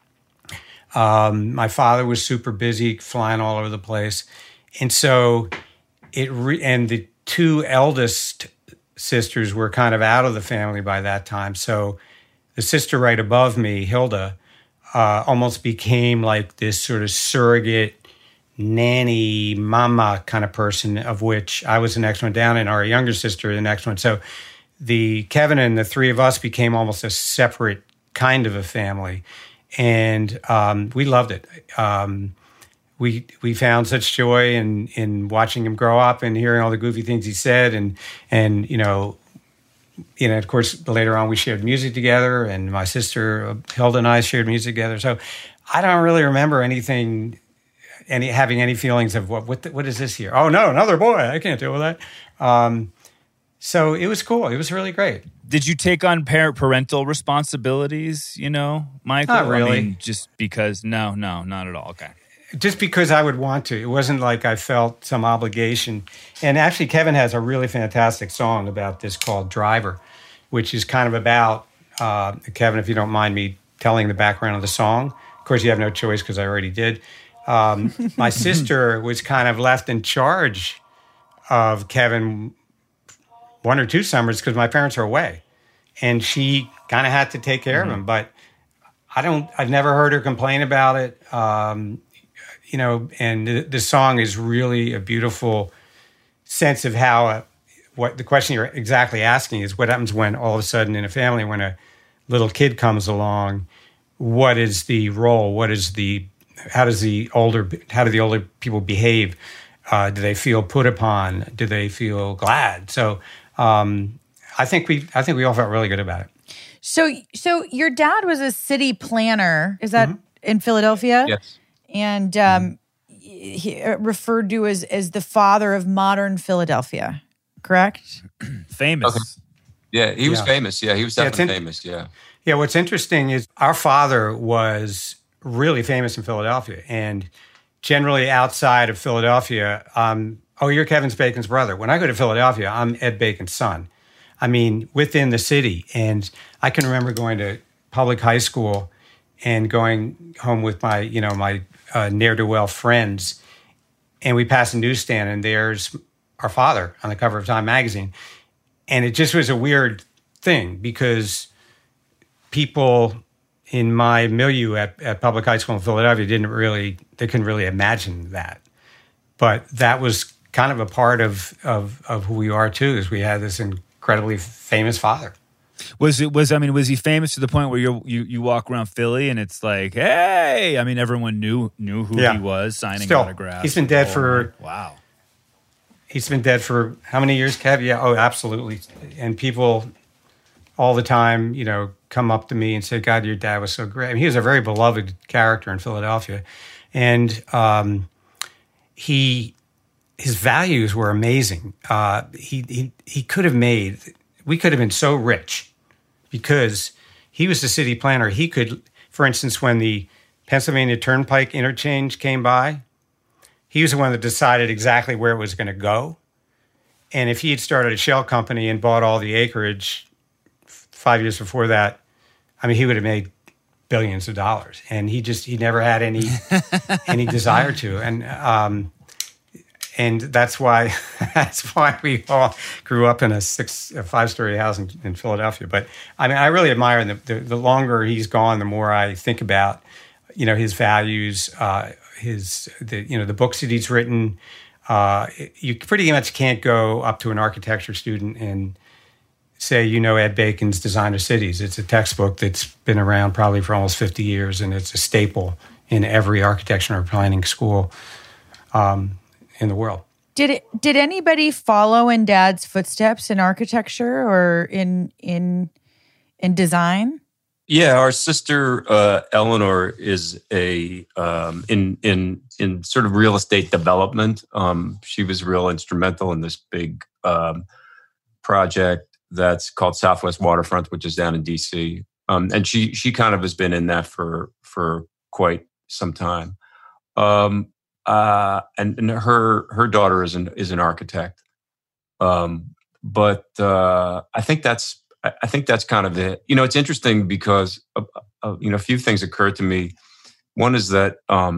My father was super busy, flying all over the place. And so and the 2 eldest sisters were kind of out of the family by that time. So the sister right above me, Hilda, almost became like this sort of surrogate nanny mama kind of person, of which I was the next one down and our younger sister the next one. So Kevin and the 3 of us became almost a separate kind of a family. And we loved it. We found such joy in watching him grow up and hearing all the goofy things he said. And of course, later on we shared music together, and my sister Hilda and I shared music together. So I don't really remember having any feelings of what is this here? Oh no, another boy! I can't deal with that. So it was cool. It was really great.
Did you take on parental responsibilities? Michael.
Not really.
I mean, just because? No, not at all. Okay.
Just because I would want to. It wasn't like I felt some obligation. And actually, Kevin has a really fantastic song about this called "Driver," which is kind of about Kevin. If you don't mind me telling the background of the song, of course you have no choice because I already did. My sister was kind of left in charge of Kevin 1 or 2 summers because my parents were away, and she kind of had to take care of him. But I've never heard her complain about it. And the song is really a beautiful sense of how, what the question you're exactly asking is what happens when all of a sudden in a family, when a little kid comes along, what is the role? How do the older people behave? Do they feel put upon? Do they feel glad? So I think we all felt really good about it.
So your dad was a city planner. Is that in Philadelphia?
Yes.
And he referred to as the father of modern Philadelphia, correct?
Famous.
Okay. Yeah, he was famous. Yeah, he was definitely famous. Yeah.
Yeah, what's interesting is our father was really famous in Philadelphia, and generally outside of Philadelphia, you're Kevin Bacon's brother. When I go to Philadelphia, I'm Ed Bacon's son. I mean, within the city. And I can remember going to public high school and going home with my ne'er-do-well friends, and we passed a newsstand, and there's our father on the cover of Time magazine. And it just was a weird thing because people in my milieu at public high school in Philadelphia they couldn't really imagine that. But that was kind of a part of who we are too, is we had this incredibly famous father.
Was he famous to the point where you walk around Philly and it's like, hey, I mean, everyone knew who he was, signing autographs.
He's been dead for
wow.
He's been dead for how many years, Kev? Yeah, oh, absolutely. And people all the time, come up to me and say, God, your dad was so great. I mean, he was a very beloved character in Philadelphia. And his values were amazing. He could have we could have been so rich because he was the city planner. He could, for instance, when the Pennsylvania Turnpike interchange came by, he was the one that decided exactly where it was going to go. And if he had started a shell company and bought all the acreage 5 years before that, I mean, he would have made billions of dollars. And he never had any desire to. And that's why we all grew up in a 5-story house in Philadelphia. But I mean, I really admire him. The longer he's gone, the more I think about, his values, the books that he's written. You pretty much can't go up to an architecture student and say, Ed Bacon's Designer Cities. It's a textbook that's been around probably for almost 50 years, and it's a staple in every architecture or planning school in the world.
Did anybody follow in Dad's footsteps in architecture or in design?
Yeah, our sister Eleanor is in sort of real estate development. She was real instrumental in this big project that's called Southwest Waterfront, which is down in DC. And she kind of has been in that for quite some time. And her daughter is an architect. But I think that's kind of it. It's interesting because a few things occurred to me. One is that,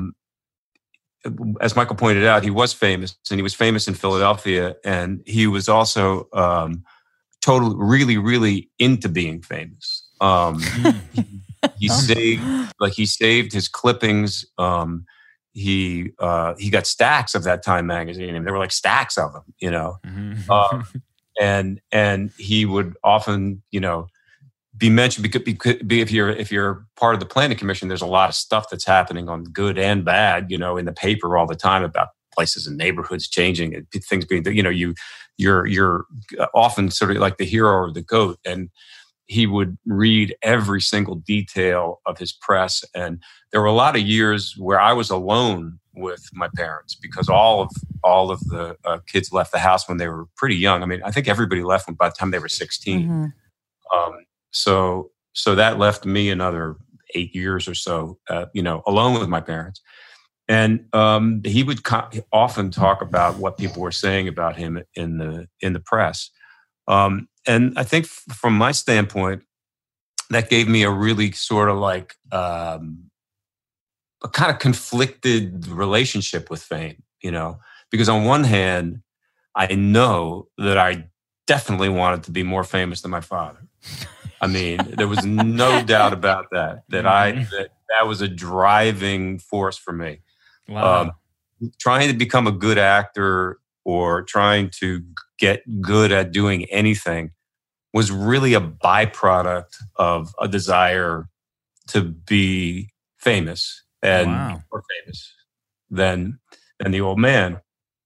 as Michael pointed out, he was famous, and he was famous in Philadelphia, and he was also really, really into being famous. He saved his clippings. He got stacks of that Time magazine, and there were like stacks of them,
Mm-hmm.
And he would often, be mentioned because if you're part of the planning commission, there's a lot of stuff that's happening on good and bad, in the paper all the time about places and neighborhoods changing and things being, you're often sort of like the hero or the goat. And he would read every single detail of his press. And there were a lot of years where I was alone with my parents because all of the kids left the house when they were pretty young. I mean, I think everybody left by the time they were 16.
Mm-hmm.
So that left me another 8 years or so, alone with my parents. And he would often talk about what people were saying about him in the press. And I think from my standpoint, that gave me a really sort of like a kind of conflicted relationship with fame, because on one hand, I know that I definitely wanted to be more famous than my father. I mean, there was no doubt about that was a driving force for me.
Wow.
Trying to become a good actor or trying to get good at doing anything was really a byproduct of a desire to be famous and more famous than the old man.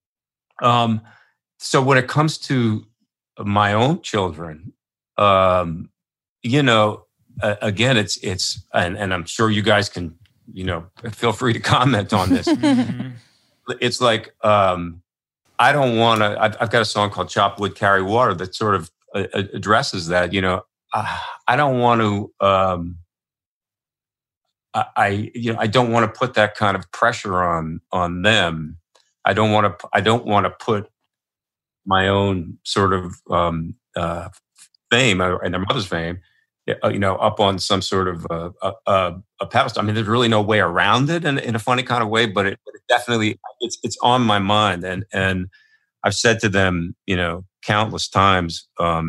So when it comes to my own children, again, it's and I'm sure you guys can, feel free to comment on this. It's like, I don't want to, I've got a song called Chop Wood, Carry Water that sort of addresses that, I don't want to, I don't want to put that kind of pressure on them. I don't want to put my own sort of fame and their mother's fame up on some sort of a pedestal. I mean, there's really no way around it in a funny kind of way, but it definitely, it's on my mind. And I've said to them, countless times,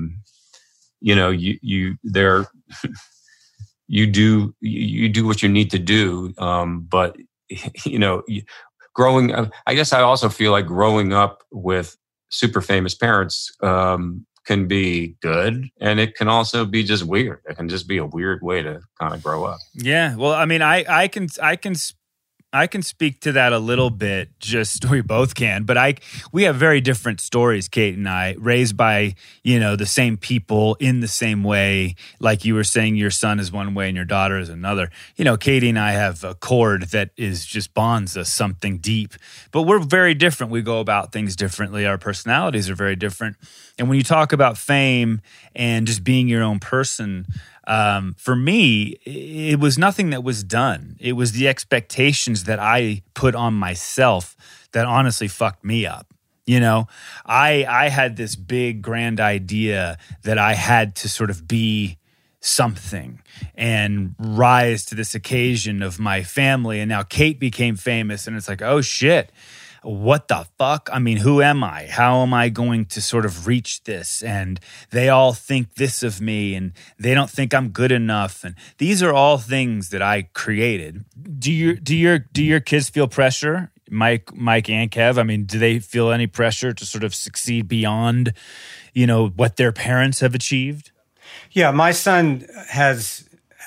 you do what you need to do. But, growing up, I guess I also feel like growing up with super famous parents, can be good, and it can also be just weird. It can just be a weird way to kind of grow up.
Yeah. Well, I mean, I can speak to that a little bit. Just we both can, but we have very different stories, Kate and I, raised by the same people in the same way. Like you were saying, your son is one way and your daughter is another. Katie and I have a cord that is just bonds us something deep, but we're very different. We go about things differently. Our personalities are very different. And when you talk about fame and just being your own person, for me, it was nothing that was done. It was the expectations that I put on myself that honestly fucked me up. I had this big grand idea that I had to sort of be something and rise to this occasion of my family. And now Kate became famous, and it's like, oh shit. What the fuck? I mean, who am I? How am I going to sort of reach this? And they all think this of me, and they don't think I'm good enough. And these are all things that I created. Do your kids feel pressure, Mike and Kev? I mean, do they feel any pressure to sort of succeed beyond, what their parents have achieved?
Yeah, my son has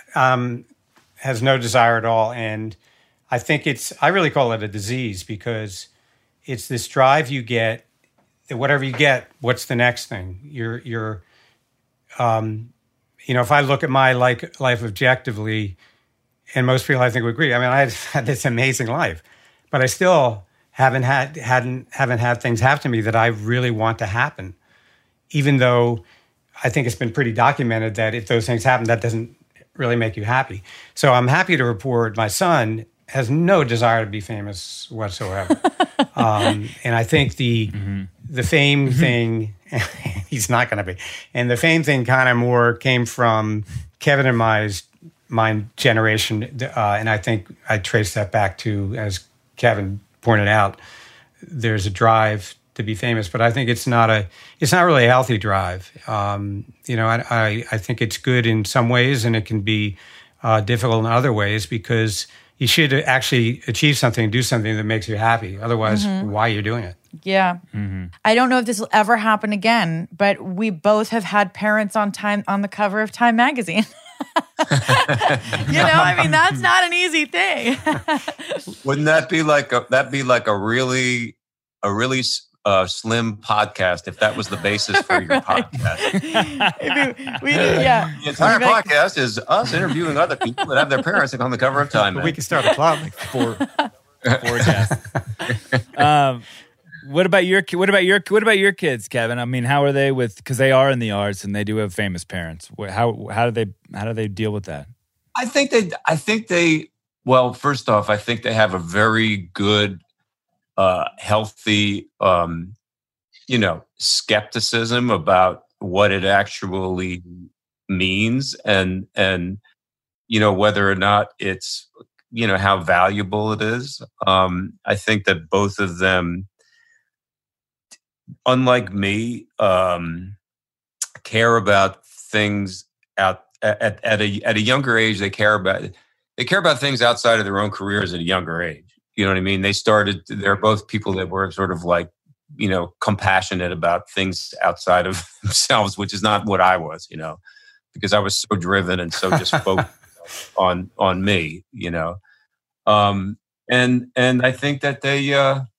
no desire at all, and I think I really call it a disease, because it's this drive you get, that whatever you get, what's the next thing? If I look at my life objectively, and most people I think would agree, I mean, I had this amazing life, but I still haven't had things happen to me that I really want to happen, even though I think it's been pretty documented that if those things happen, that doesn't really make you happy. So I'm happy to report my son has no desire to be famous whatsoever. And I think the fame thing, he's not going to be. And the fame thing kind of more came from Kevin and my generation. And I think I trace that back to, as Kevin pointed out, there's a drive to be famous, but I think it's not really a healthy drive. I think it's good in some ways, and it can be difficult in other ways, because you should actually achieve something, do something that makes you happy. Otherwise, why are you doing it?
Yeah. I don't know if this will ever happen again, but we both have had parents on the cover of Time magazine. I mean, that's not an easy thing.
Wouldn't that be like a really slim podcast if that was the basis for your podcast? The entire podcast is us interviewing other people that have their parents on the cover of Time.
We can start a club.
Like four guests. What about your kids, Kevin? I mean, how are they because they are in the arts and they do have famous parents. How do they deal with that?
I think they well, first off, I think they have a very good healthy, skepticism about what it actually means, and whether or not it's, how valuable it is. I think that both of them, unlike me, care about things at a younger age. They care about things outside of their own careers at a younger age. You know what I mean? They're both people that were sort of like, compassionate about things outside of themselves, which is not what I was, because I was so driven and so just focused on me, and I think that they,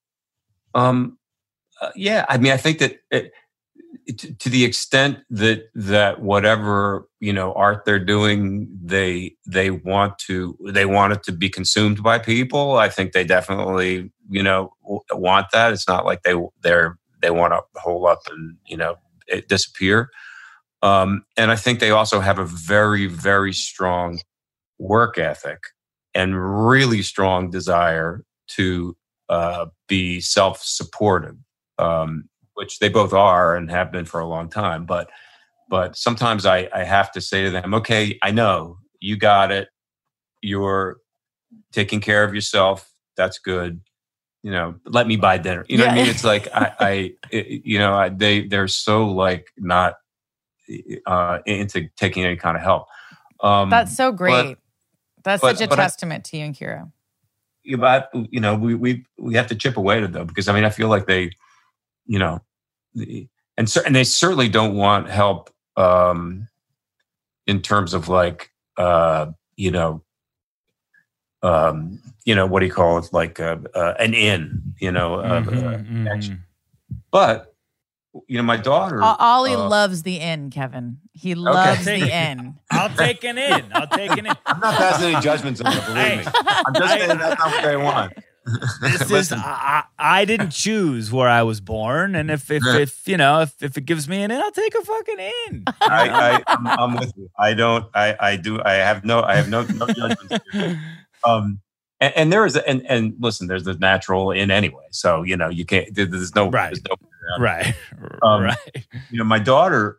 I think that to the extent that whatever art they're doing, they want it to be consumed by people. I think they definitely want that. It's not like they want to hole up and it disappear. And I think they also have a very, very strong work ethic and really strong desire to be self-supportive. Which they both are and have been for a long time. But But sometimes I have to say to them, okay, I know you got it. You're taking care of yourself. That's good. Let me buy dinner. You know what I mean? It's like, they're so like not into taking any kind of help.
That's so great. That's such a testament to you and Kira.
But we have to chip away at it though, because I feel like they, and they certainly don't want help in terms of like what do you call it, like an in, But my daughter
Ollie loves the inn, Kevin. He loves the inn.
I'll take an in.
I'm not passing any judgments on it, believe me. I'm just saying that's not what they want.
This is I didn't choose where I was born, and if it gives me an in, I'll take a fucking in.
I'm with you. I have no judgments here. And there is and listen, there's the natural in anyway. So you can't. There's no
right. Right.
My daughter,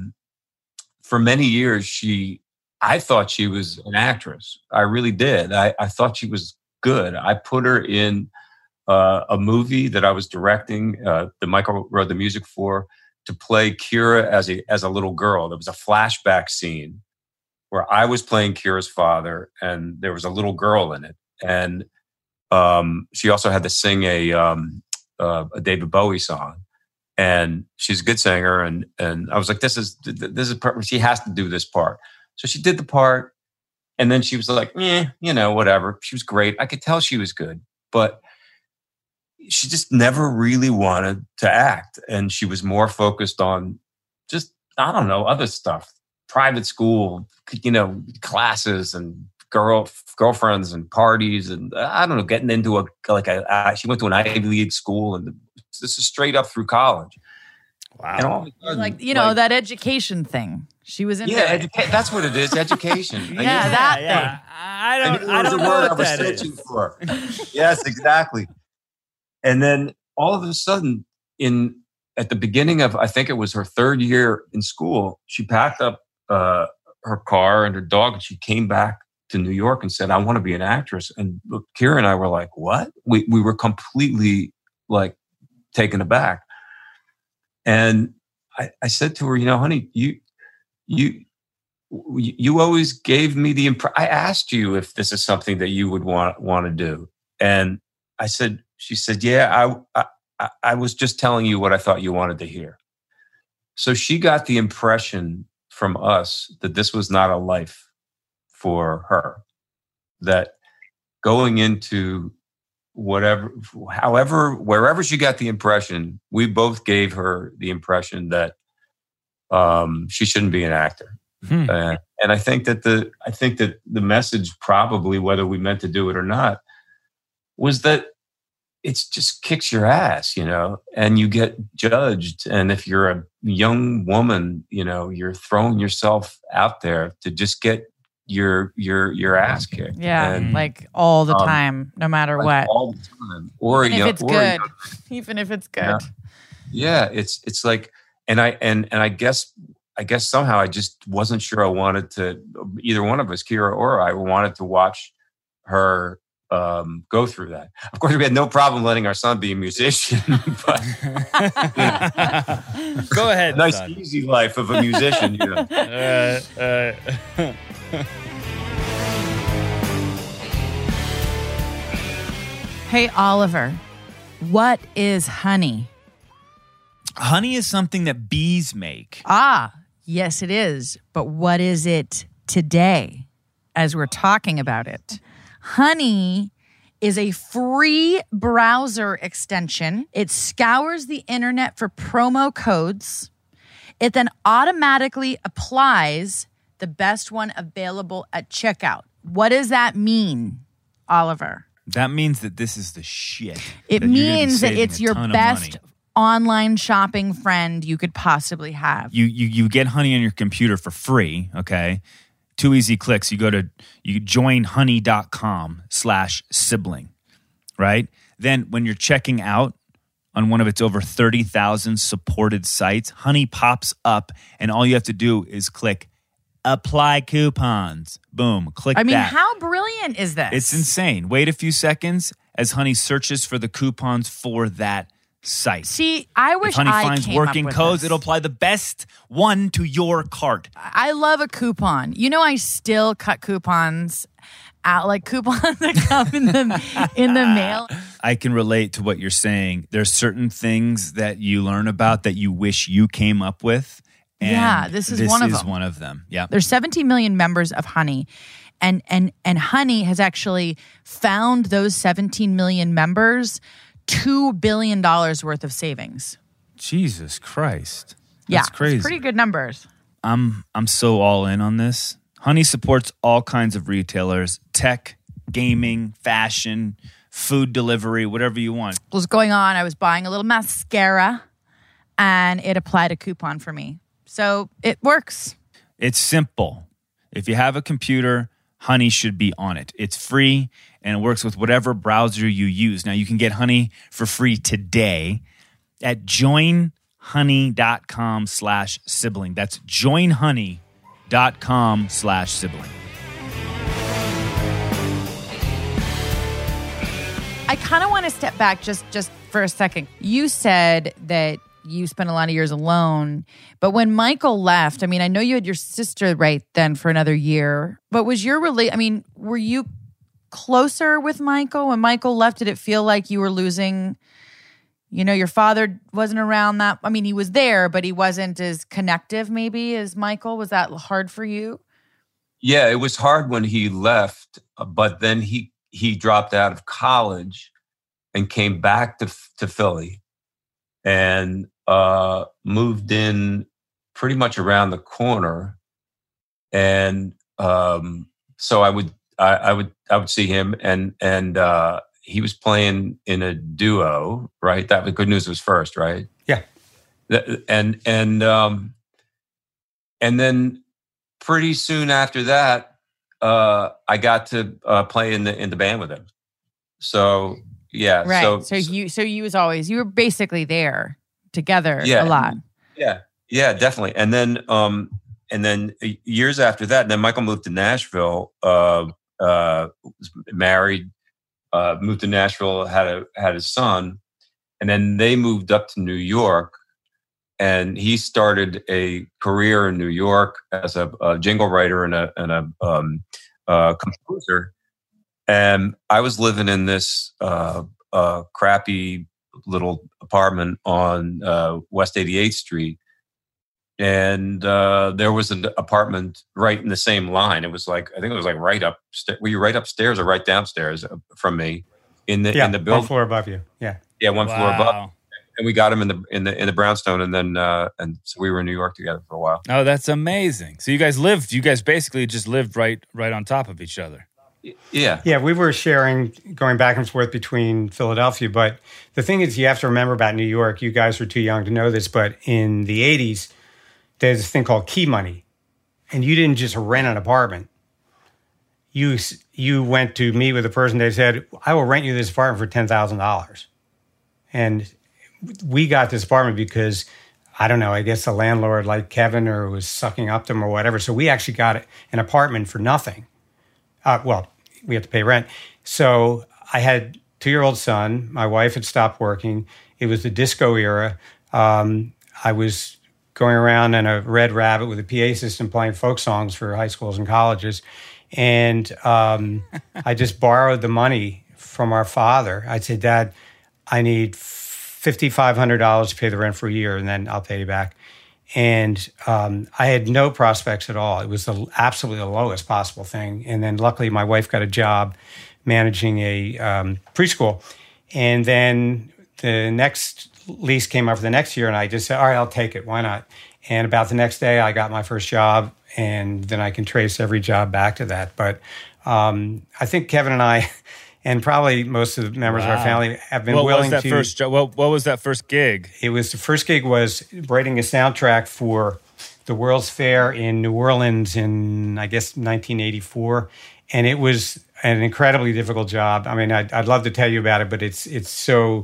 for many years, I thought she was an actress. I really did. I thought she was good. I put her in a movie that I was directing, that Michael wrote the music for, to play Kira as a little girl. There was a flashback scene where I was playing Kira's father, and there was a little girl in it, and she also had to sing a David Bowie song. And she's a good singer, and I was like, this is she has to do this part. So she did the part, and then she was like, whatever. She was great. I could tell she was good, but she just never really wanted to act, and she was more focused on just, I don't know, other stuff, private school, classes and girlfriends and parties, and I don't know, getting into she went to an Ivy League school, and this is straight up through college.
Wow.
And all of a sudden,
that education thing. She was in.
Yeah, that's what it is. Education.
Thing.
I don't know what that is.
For. Yes, exactly. And then all of a sudden, at the beginning of, I think it was her third year in school, she packed up her car and her dog, and she came back to New York and said, "I want to be an actress." And Kira and I were like, "What?" We were completely like taken aback. And I said to her, honey, you always gave me the impression. I asked you if this is something that you would want to do. And she said, yeah, I was just telling you what I thought you wanted to hear. So she got the impression from us that this was not a life for her, that going into wherever she got the impression, we both gave her the impression that she shouldn't be an actor. And I think that the message, probably whether we meant to do it or not, was that it just kicks your ass, and you get judged. And if you're a young woman, you're throwing yourself out there to just get your ass kicked.
Yeah, and, like all the time, no matter what.
All the time. Or
even if it's good. Even if it's good.
Yeah, it's like, and I guess somehow I just wasn't sure I wanted to, either one of us, Kira or I, wanted to watch her go through that. Of course, we had no problem letting our son be a musician, but
go ahead.
Nice,
son.
Easy life of a musician.
Hey, Oliver, what is honey?
Honey is something that bees make.
Ah, yes, it is. But what is it today as we're talking about it? Honey is a free browser extension. It scours the internet for promo codes. It then automatically applies the best one available at checkout. What does that mean, Oliver?
That means that this is the shit.
It means that it's your best online shopping friend you could possibly have.
You get Honey on your computer for free, okay? 2 easy clicks. You join honey.com/sibling, right? Then when you're checking out on one of its over 30,000 supported sites, Honey pops up, and all you have to do is click apply coupons. Boom, click that.
I mean, how brilliant is this?
It's insane. Wait a few seconds as Honey searches for the coupons for that site.
See, I wish
if Honey
I
finds
came
working
up with
codes,
this.
it'll apply the best one to your cart.
I love a coupon. You know, I still cut coupons out, like coupons that come in the mail.
I can relate to what you're saying. There's certain things that you learn about that you wish you came up with. And
yeah, this is one of them.
This is one of them. Yeah.
There's 17 million members of Honey. And Honey has actually found those 17 million members $2 billion worth of savings.
Jesus Christ.
Yeah,
That's crazy.
It's pretty good numbers.
I'm so all in on this. Honey supports all kinds of retailers, tech, gaming, fashion, food delivery, whatever you want.
What was going on? I was buying a little mascara and it applied a coupon for me. So it works.
It's simple. If you have a computer, Honey should be on it. It's free and it works with whatever browser you use. Now you can get Honey for free today at joinhoney.com/sibling. That's joinhoney.com/sibling.
I kind of want to step back just for a second. You said that you spent a lot of years alone, but when Michael left, I mean, I know you had your sister right then for another year, but was your were you closer with Michael when Michael left? Did it feel like you were losing, your father wasn't around that? I mean, he was there, but he wasn't as connective maybe as Michael. Was that hard for you?
Yeah, it was hard when he left, but then he dropped out of college and came back to Philly and moved in pretty much around the corner. And so I would see him and he was playing in a duo, right? That was Good News Was First, right?
Yeah.
And then pretty soon after that, I got to play in the band with him. So yeah,
right. So you were basically there together a lot.
Yeah, definitely. And then years after that, then Michael moved to Nashville. Was married, moved to Nashville, had a son, and then they moved up to New York. And he started a career in New York as a jingle writer and a composer. And I was living in this crappy little apartment on West 88th Street. And there was an apartment right in the same line. It was like, I think it was like right up. Were you right upstairs or right downstairs from me in the building?
One floor above you. Yeah.
Yeah, one floor above. And we got him in the brownstone, and then and so we were in New York together for a while.
Oh, that's amazing! So you guys basically just lived right on top of each other.
Yeah,
yeah. We were sharing, going back and forth between Philadelphia, but the thing is, you have to remember about New York. You guys were too young to know this, but in the '80s, there's this thing called key money, and you didn't just rent an apartment. You went to meet with a person. They said, "I will rent you this apartment for $10,000," and we got this apartment because, I don't know, I guess the landlord liked Kevin or was sucking up to him or whatever. So we actually got an apartment for nothing. Well, we had to pay rent. So I had a 2-year-old son. My wife had stopped working. It was the disco era. I was going around in a Red Rabbit with a PA system playing folk songs for high schools and colleges. And I just borrowed the money from our father. I'd say, Dad, I need $5,500 to pay the rent for a year, and then I'll pay you back. And I had no prospects at all. It was absolutely the lowest possible thing. And then luckily my wife got a job managing a preschool. And then the next lease came up for the next year, and I just said, all right, I'll take it. Why not? And about the next day, I got my first job, and then I can trace every job back to that. But I think Kevin and I... and probably most of the members of our family have been willing to...
What was that first gig?
The first gig was writing a soundtrack for the World's Fair in New Orleans in, I guess, 1984. And it was an incredibly difficult job. I mean, I'd love to tell you about it, but it's so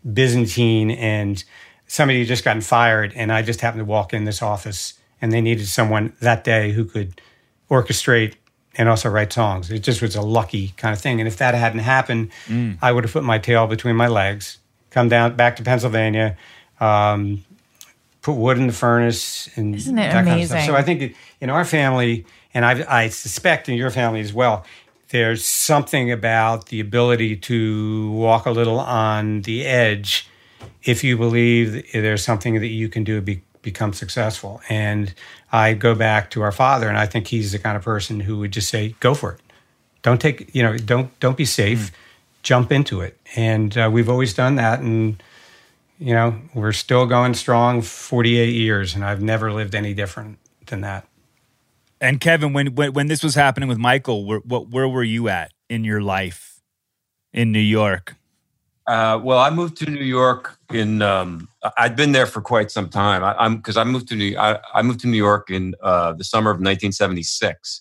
Byzantine, and somebody had just gotten fired, and I just happened to walk in this office, and they needed someone that day who could orchestrate and also write songs. It just was a lucky kind of thing. And if that hadn't happened, I would have put my tail between my legs, come down back to Pennsylvania, put wood in the furnace, and
Isn't it
that kind of
amazing?
stuff. So I think in our family, and I suspect in your family as well, there's something about the ability to walk a little on the edge if you believe that there's something that you can do to become successful. And I go back to our father, and I think he's the kind of person who would just say, go for it. Don't take, don't be safe. Jump into it. And we've always done that. And, we're still going strong 48 years, and I've never lived any different than that.
And Kevin, when this was happening with Michael, where were you at in your life in New York?
Well, I moved to New York I'd been there for quite some time. I moved to New York in the summer of 1976,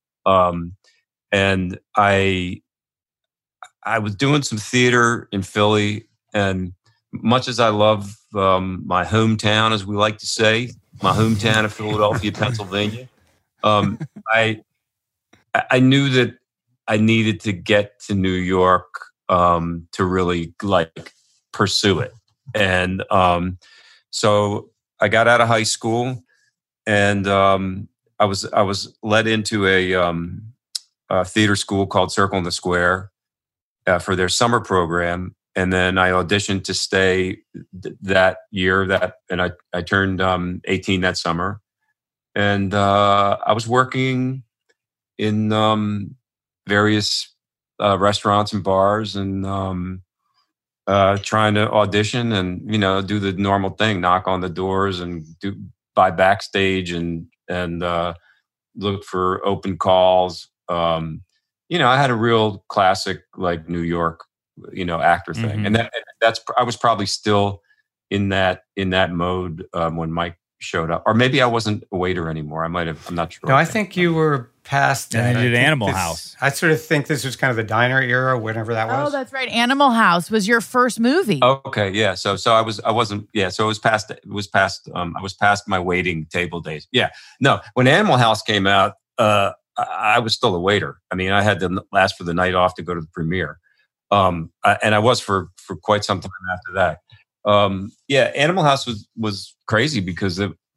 and I was doing some theater in Philly, and much as I love my hometown, as we like to say, my hometown of Philadelphia, Pennsylvania. I knew that I needed to get to New York to really pursue it. And so I got out of high school, and I was led into a theater school called Circle in the Square for their summer program. And then I auditioned to stay that year, and I turned 18 that summer. And I was working in various restaurants and bars, and trying to audition and do the normal thing, knock on the doors and buy backstage and look for open calls. I had a real classic New York actor thing, and I was probably still in that mode when Mike showed up, or maybe I wasn't a waiter anymore. I'm not sure.
No, I think you were past that.
And they did
I think
Animal House.
I sort of think this was kind of the diner era, whatever that was.
Oh, that's right. Animal House was your first movie.
Okay, yeah. So I wasn't. Yeah. So I was past my waiting table days. Yeah. No, when Animal House came out, I was still a waiter. I mean, I had to last for the night off to go to the premiere. And I was for quite some time after that. Animal House was crazy because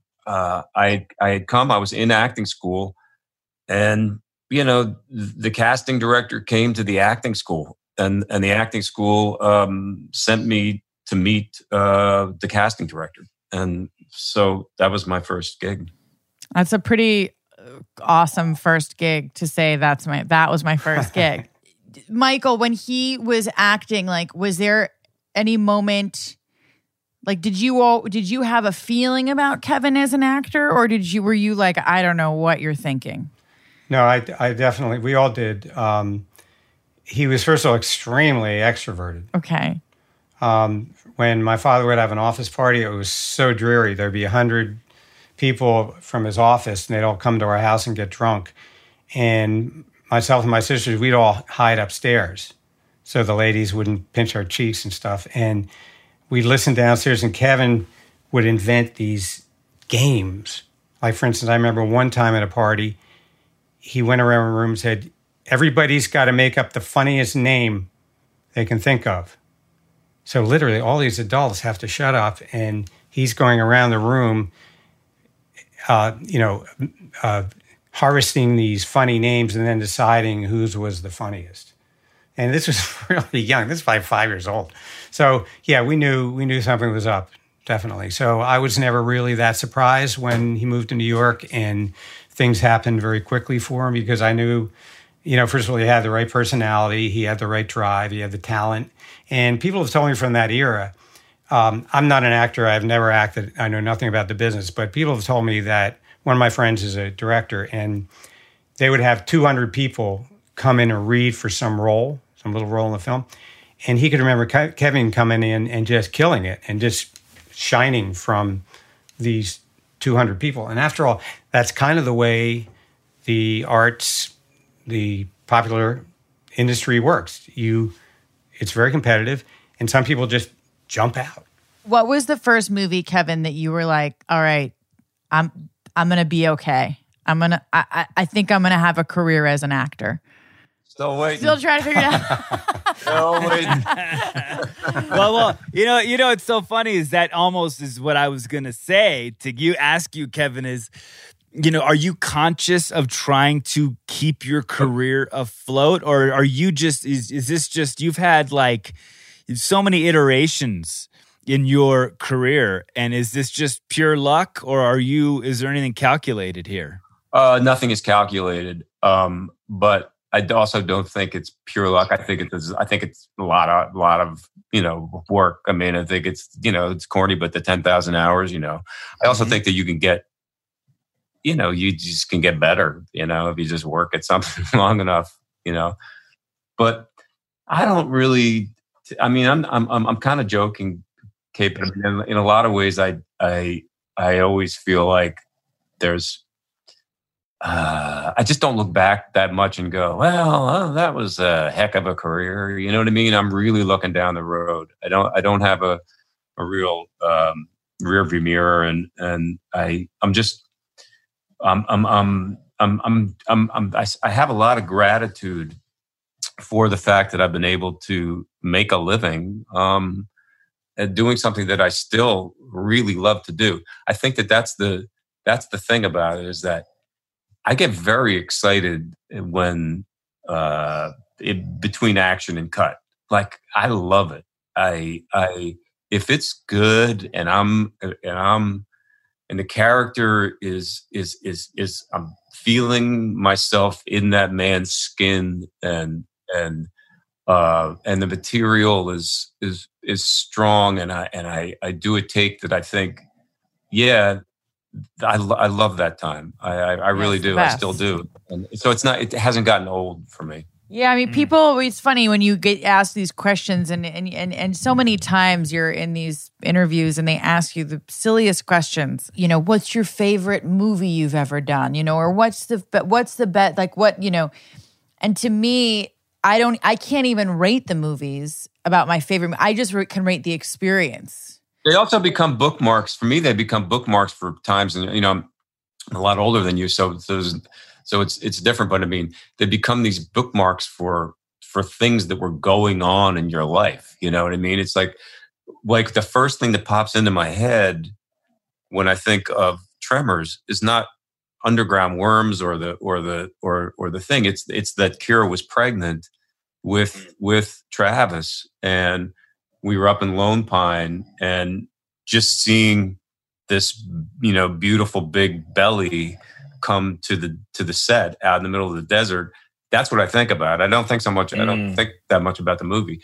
I had come. I was in acting school, and the casting director came to the acting school, and the acting school sent me to meet the casting director, and so that was my first gig.
That's a pretty awesome first gig to say that was my first gig. Michael, when he was acting, was there any moment, did you have a feeling about Kevin as an actor, or were you I don't know what you're thinking?
No, I definitely, we all did. He was, first of all, extremely extroverted.
Okay.
When my father would have an office party, it was so dreary. There'd be 100 people from his office, and they'd all come to our house and get drunk. And myself and my sisters, we'd all hide upstairs so the ladies wouldn't pinch our cheeks and stuff. And we'd listen downstairs, and Kevin would invent these games. Like, for instance, I remember one time at a party, he went around the room and said, everybody's got to make up the funniest name they can think of. So literally all these adults have to shut up, and he's going around the room, harvesting these funny names and then deciding whose was the funniest. And this was really young. This was like 5 years old. So yeah, we knew something was up, definitely. So I was never really that surprised when he moved to New York, and things happened very quickly for him, because I knew, first of all, he had the right personality, he had the right drive, he had the talent. And people have told me from that era, I'm not an actor, I've never acted, I know nothing about the business, but people have told me that one of my friends is a director, and they would have 200 people come in and read for some little role in the film. And he could remember Kevin coming in and just killing it and just shining from these 200 people. And after all, that's kind of the way the arts, the popular industry works. It's very competitive, and some people just jump out.
What was the first movie, Kevin, that you were like, all right, I'm gonna be okay. I think I'm gonna have a career as an actor.
Still waiting.
Still trying to figure it out.
Still waiting.
well, you know, it's so funny is that almost is what I was gonna say to ask you, Kevin, is, you know, are you conscious of trying to keep your career afloat, or are you just is this just you've had like so many iterations in your career, and is this just pure luck, or is there anything calculated here?
Nothing is calculated, but I also don't think it's pure luck. I think it's a lot of you know, work. I mean, I think it's, you know, it's corny, but the 10,000 hours. You know, I also think that you can get, you know, you just can get better. You know, if you just work at something long enough. You know, but I don't really. I mean, I'm kind of joking, Kate, but in a lot of ways, I always feel like there's. I just don't look back that much and go, well, that was a heck of a career. You know what I mean? I'm really looking down the road. I don't have a real rear view mirror, and I have a lot of gratitude for the fact that I've been able to make a living at doing something that I still really love to do. I think that's the thing about it, is that I get very excited when between action and cut. Like, I love it. If it's good and the character is I'm feeling myself in that man's skin, and the material is strong, and I do a take that I think, yeah, I love that time. I really do. I still do. And so it hasn't gotten old for me.
Yeah, I mean, people, it's funny when you get asked these questions, and so many times you're in these interviews and they ask you the silliest questions. You know, what's your favorite movie you've ever done? You know, or what's the bet, like what, you know, and to me, I can't even rate the movies about my favorite. I just can rate the experience.
They also become bookmarks. For me, they become bookmarks for times. And, you know, I'm a lot older than you, so it's different. But I mean, they become these bookmarks for things that were going on in your life. You know what I mean? It's like the first thing that pops into my head when I think of Tremors is not underground worms or the thing. It's that Kira was pregnant with Travis, and we were up in Lone Pine, and just seeing this, you know, beautiful big belly come to the set out in the middle of the desert. That's what I think about. I don't think so much. I don't think that much about the movie.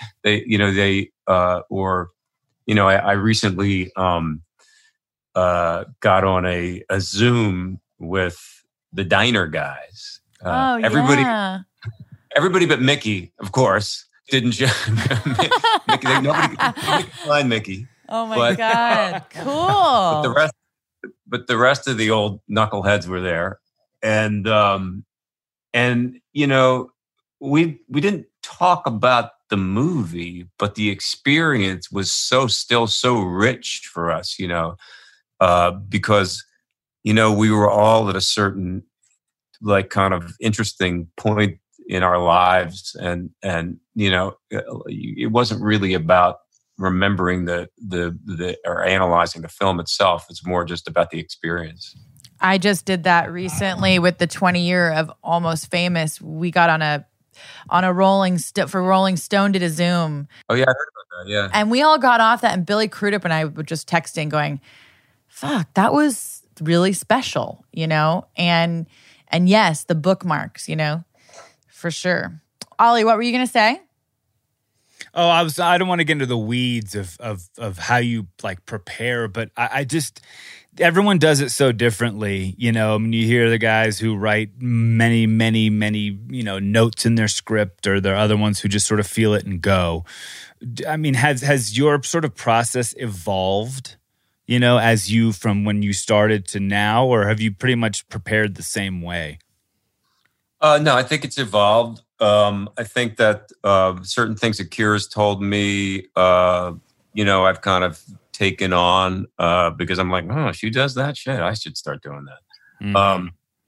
I recently got on a Zoom with the Diner guys. Everybody but Mickey, of course, didn't you? Nobody could find Mickey.
Oh my God. Cool.
But the rest of the old knuckleheads were there. And you know, we didn't talk about the movie, but the experience was still so rich for us, you know, because, you know, we were all at a certain, like, kind of interesting point in our lives, and you know, it wasn't really about remembering the or analyzing the film itself. It's more just about the experience.
I just did that recently with the 20 year of Almost Famous. We got on a Rolling Stone did a Zoom.
Oh yeah, I heard about that. Yeah,
and we all got off that, and Billy Crudup and I were just texting, going, "Fuck, that was really special," you know, and yes, the bookmarks, you know. For sure. Ollie, what were you going to say?
Oh, I don't want to get into the weeds of how you like prepare, but I just, everyone does it so differently. You know, I mean, you hear the guys who write many, many, many, you know, notes in their script, or there are other ones who just sort of feel it and go. I mean, has your sort of process evolved, you know, as you from when you started to now, or have you pretty much prepared the same way?
No, I think it's evolved. I think that certain things that Kira's told me I've kind of taken on because I'm like, oh, she does that shit. I should start doing that.
Mm-hmm.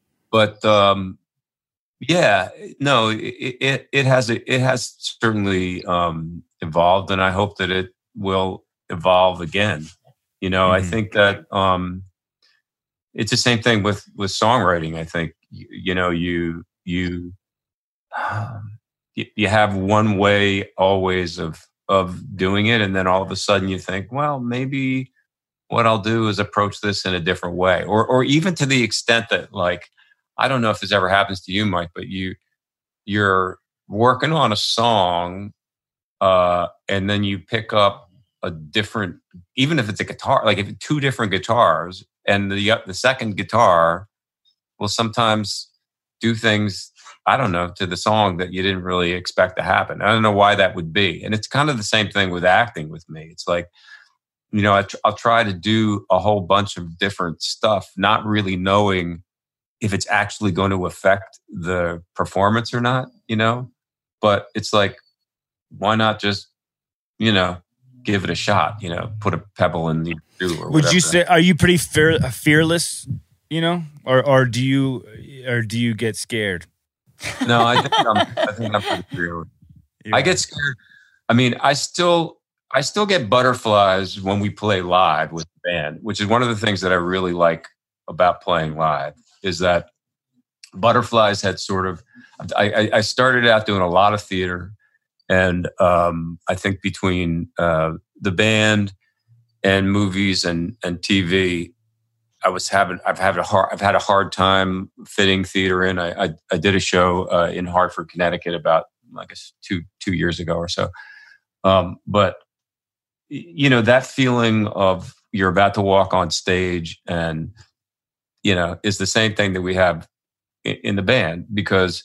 Yeah, no, it has certainly evolved, and I hope that it will evolve again. I think that it's the same thing with songwriting. I think you have one way always of doing it, and then all of a sudden you think, well, maybe what I'll do is approach this in a different way, or even to the extent that, like, I don't know if this ever happens to you, Mike, but you're working on a song, and then you pick up a different, even if it's a guitar, like if two different guitars, and the second guitar will sometimes do things, I don't know, to the song that you didn't really expect to happen. I don't know why that would be. And it's kind of the same thing with acting with me. It's like, I'll try to do a whole bunch of different stuff, not really knowing if it's actually going to affect the performance or not, but it's like, why not just, give it a shot, put a pebble in the shoe or
Would you say, are you pretty fearless, or do you get scared?
No, I think I'm pretty fearless. Yeah. I get scared. I mean, I still get butterflies when we play live with the band, which is one of the things that I really like about playing live, is that butterflies had sort of, I started out doing a lot of theater, and I think between the band and movies and TV, I've had a hard time fitting theater in. I did a show in Hartford, Connecticut about, I guess, two years ago or so. But that feeling of you're about to walk on stage, and is the same thing that we have in the band, because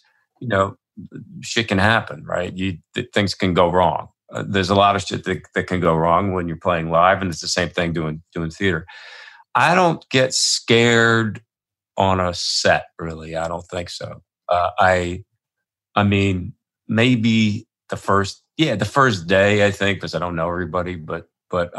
shit can happen, right? Things can go wrong. There's a lot of shit that can go wrong when you're playing live, and it's the same thing doing theater. I don't get scared on a set, really. I don't think so. I mean, maybe the first day, I think, because I don't know everybody, but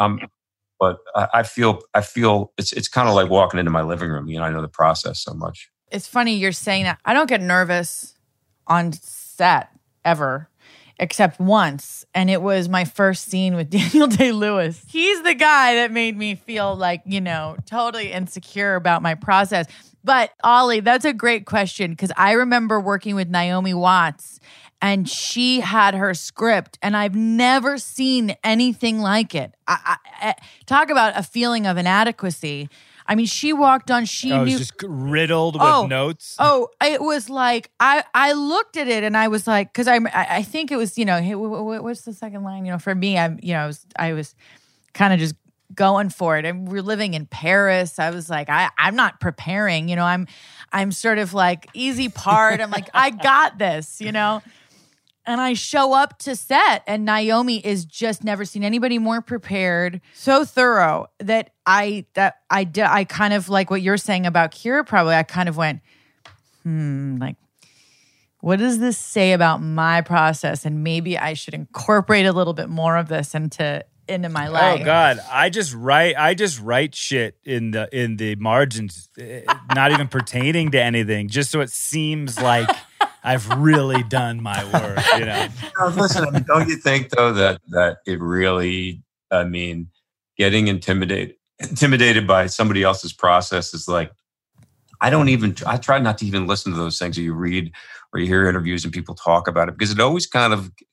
I feel it's kind of like walking into my living room. I know the process so much.
It's funny you're saying that. I don't get nervous on set ever, except once. And it was my first scene with Daniel Day-Lewis. He's the guy that made me feel like, totally insecure about my process. But Ollie, that's a great question, because I remember working with Naomi Watts, and she had her script, and I've never seen anything like it. I talk about a feeling of inadequacy. I mean, she walked on, she knew.
It was just riddled with notes.
Oh, it was like, I looked at it and I was like, because I think it was, hey, what's the second line? For me, I was kind of just going for it. And we're living in Paris. I was like, I'm not preparing, I'm sort of like easy part. I'm like, I got this, And I show up to set, and Naomi is just never seen anybody more prepared, so thorough that I kind of like what you're saying about Kira. Probably I kind of went, like, what does this say about my process? And maybe I should incorporate a little bit more of this into my life.
Oh God, I just write shit in the margins, not even pertaining to anything, just so it seems like I've really done my work,
Listen, don't you think though that it really, getting intimidated by somebody else's process is like, I try not to even listen to those things that you read or you hear interviews and people talk about it, because it always kind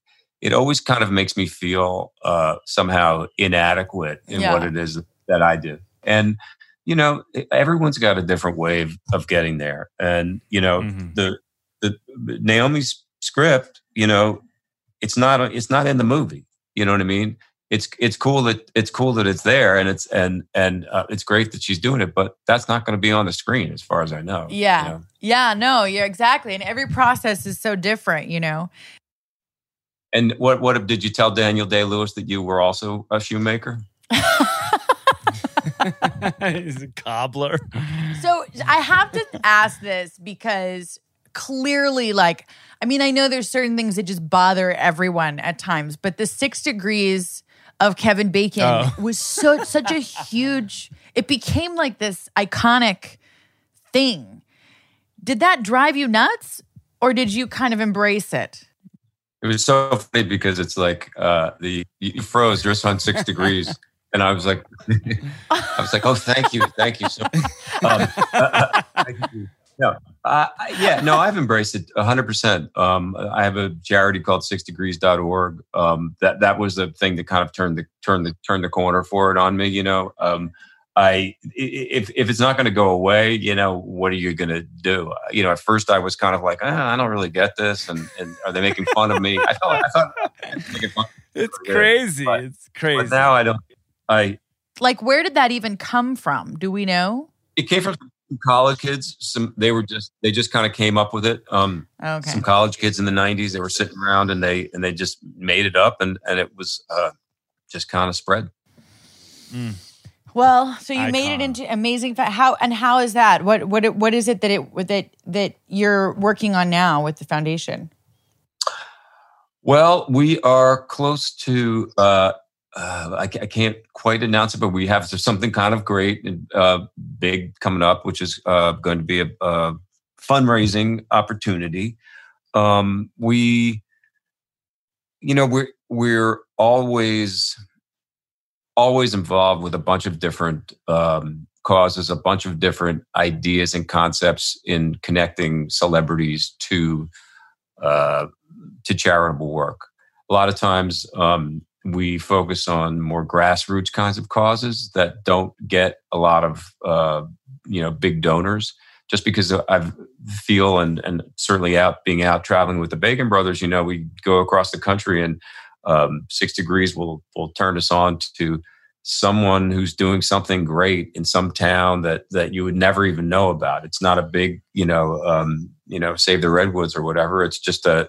of makes me feel somehow inadequate in what it is that I do. And, everyone's got a different way of getting there. And, the Naomi's script, it's not in the movie. You know what I mean? It's cool that it's there, and it's great that she's doing it, but that's not going to be on the screen as far as I know.
Yeah. Yeah, no, yeah, exactly. And every process is so different,
And what did you tell Daniel Day-Lewis that you were also a shoemaker?
He's a cobbler.
So I have to ask this because clearly, I know there's certain things that just bother everyone at times, but the 6 degrees of Kevin Bacon was such a huge, it became like this iconic thing. Did that drive you nuts, or did you kind of embrace it?
It was so funny because it's like you froze just on 6 degrees, and I was like, oh, thank you so much. Thank you. No, I've embraced it 100%. I have a charity called 6degrees.org. That was the thing that kind of turned the corner for it on me. You know, if it's not going to go away, you know, what are you going to do? You know, at first I was kind of like, I don't really get this, and are they making fun of me? I thought making fun.
It's crazy. It's crazy.
But now I don't.
Like, where did that even come from? Do we know?
It came from college kids. They just kind of came up with it.
Okay.
Some college kids in the 90s, they were sitting around and they just made it up, and it was just kind of spread.
Well, so you made it into amazing. How is that? What is it that you're working on now with the foundation?
Well, we are close to. I can't quite announce it, but we have something kind of great and big coming up, which is going to be a fundraising opportunity. We're always involved with a bunch of different causes, a bunch of different ideas and concepts in connecting celebrities to charitable work. A lot of times, we focus on more grassroots kinds of causes that don't get a lot of big donors. Just because I feel and certainly being out traveling with the Bacon Brothers, you know, we go across the country and 6 Degrees will turn us on to someone who's doing something great in some town that you would never even know about. It's not a big Save the Redwoods or whatever. It's just a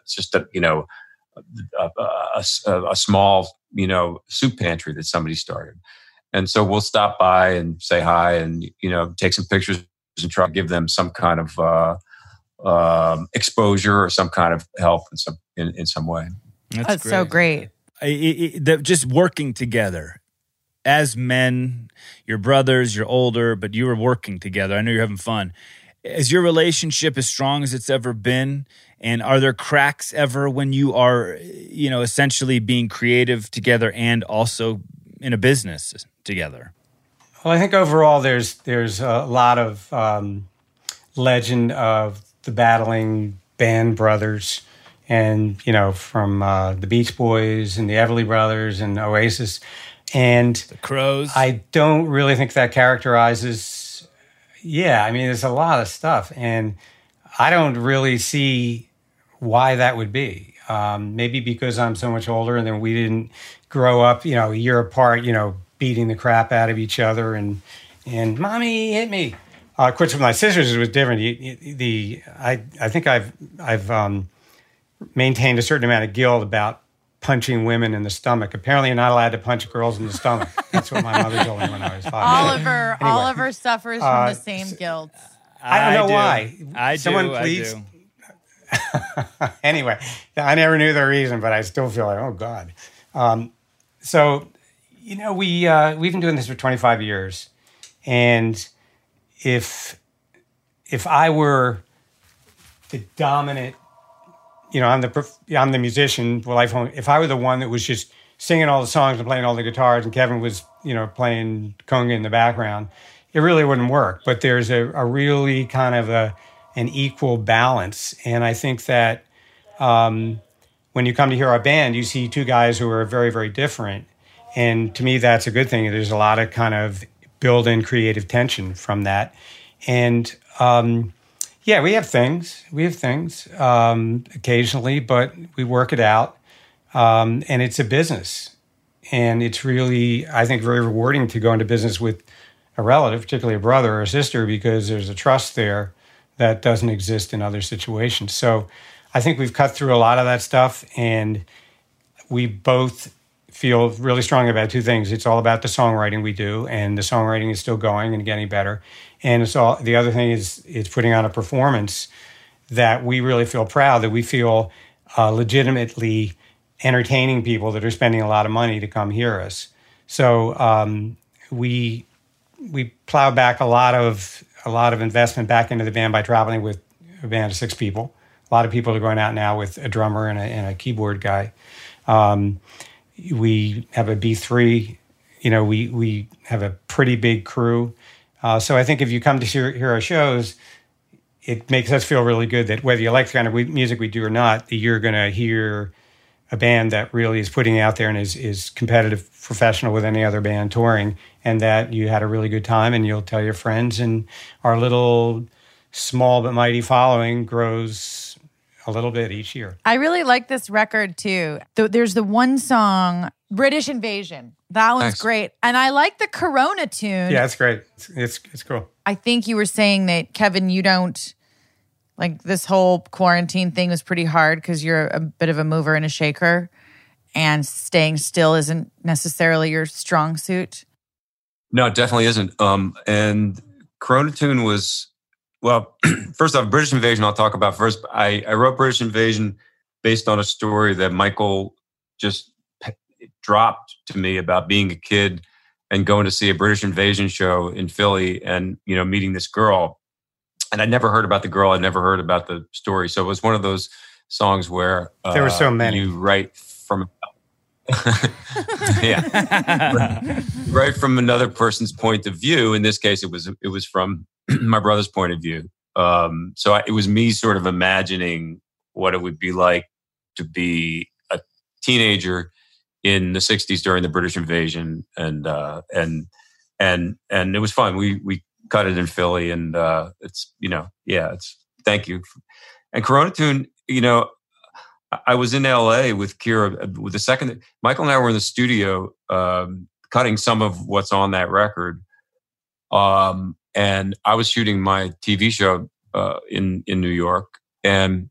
small soup pantry that somebody started. And so we'll stop by and say hi and take some pictures and try to give them some kind of exposure or some kind of help in some way.
That's great. So great.
Just working together as men, your brothers, you're older, but you were working together. I know you're having fun. Is your relationship as strong as it's ever been? And are there cracks ever when you are, essentially being creative together and also in a business together?
Well, I think overall there's a lot of legend of the battling band brothers, and from the Beach Boys and the Everly Brothers and Oasis, and
the Crows.
I don't really think that characterizes. Yeah, I mean, there's a lot of stuff, and I don't really see why that would be. Maybe because I'm so much older, and then we didn't grow up, a year apart, beating the crap out of each other and mommy hit me. Of course, with my sisters, it was different. I think I've maintained a certain amount of guilt about punching women in the stomach. Apparently, you're not allowed to punch girls in the stomach. That's what my mother told me when I was 5.
Oliver suffers from the same guilt.
I don't know why.
Please.
Anyway, I never knew the reason, but I still feel like, oh God. We've been doing this for 25 years, and if I were the dominant, I'm the musician. Well, if I were the one that was just singing all the songs and playing all the guitars, and Kevin was, playing conga in the background, it really wouldn't work. But there's a really kind of an equal balance, and I think that when you come to hear our band, you see two guys who are very, very different, and to me, that's a good thing. There's a lot of kind of built-in creative tension from that, and we have things. Occasionally, but we work it out, and it's a business, and it's really, I think, very rewarding to go into business with a relative, particularly a brother or a sister, because there's a trust there that doesn't exist in other situations. So I think we've cut through a lot of that stuff, and we both feel really strong about two things. It's all about the songwriting we do, and the songwriting is still going and getting better. And the other thing is it's putting on a performance that we really feel proud, that we feel legitimately entertaining people that are spending a lot of money to come hear us. So we plow back a lot of investment back into the band by traveling with a band of 6 people. A lot of people are going out now with a drummer and a keyboard guy. We have a B3. We have a pretty big crew. So I think if you come to hear our shows, it makes us feel really good that whether you like the kind of music we do or not, you're going to hear a band that really is putting out there and is competitive, professional with any other band touring, and that you had a really good time and you'll tell your friends. And our little small but mighty following grows a little bit each year.
I really like this record too. There's the one song, British Invasion. That one's
Thanks.
great. And I like the Corona tune.
Yeah, it's great. It's cool.
I think you were saying that, Kevin, you don't, like, this whole quarantine thing was pretty hard because you're a bit of a mover and a shaker, and staying still isn't necessarily your strong suit.
No, it definitely isn't. And Corona Tune was, well, first off, British Invasion I'll talk about first. I wrote British Invasion based on a story that Michael just dropped to me about being a kid and going to see a British Invasion show in Philly and, meeting this girl. And I'd never heard about the girl. I'd never heard about the story. So it was one of those songs where
there were so many.
You write from right from another person's point of view. In this case, it was from my brother's point of view. It was me sort of imagining what it would be like to be a teenager in the 60s during the British invasion, and it was fun. We cut it in Philly, and it's thank you. And Corona Tune, I was in LA with Kira with the second. Michael and I were in the studio cutting some of what's on that record, and I was shooting my TV show in New York, and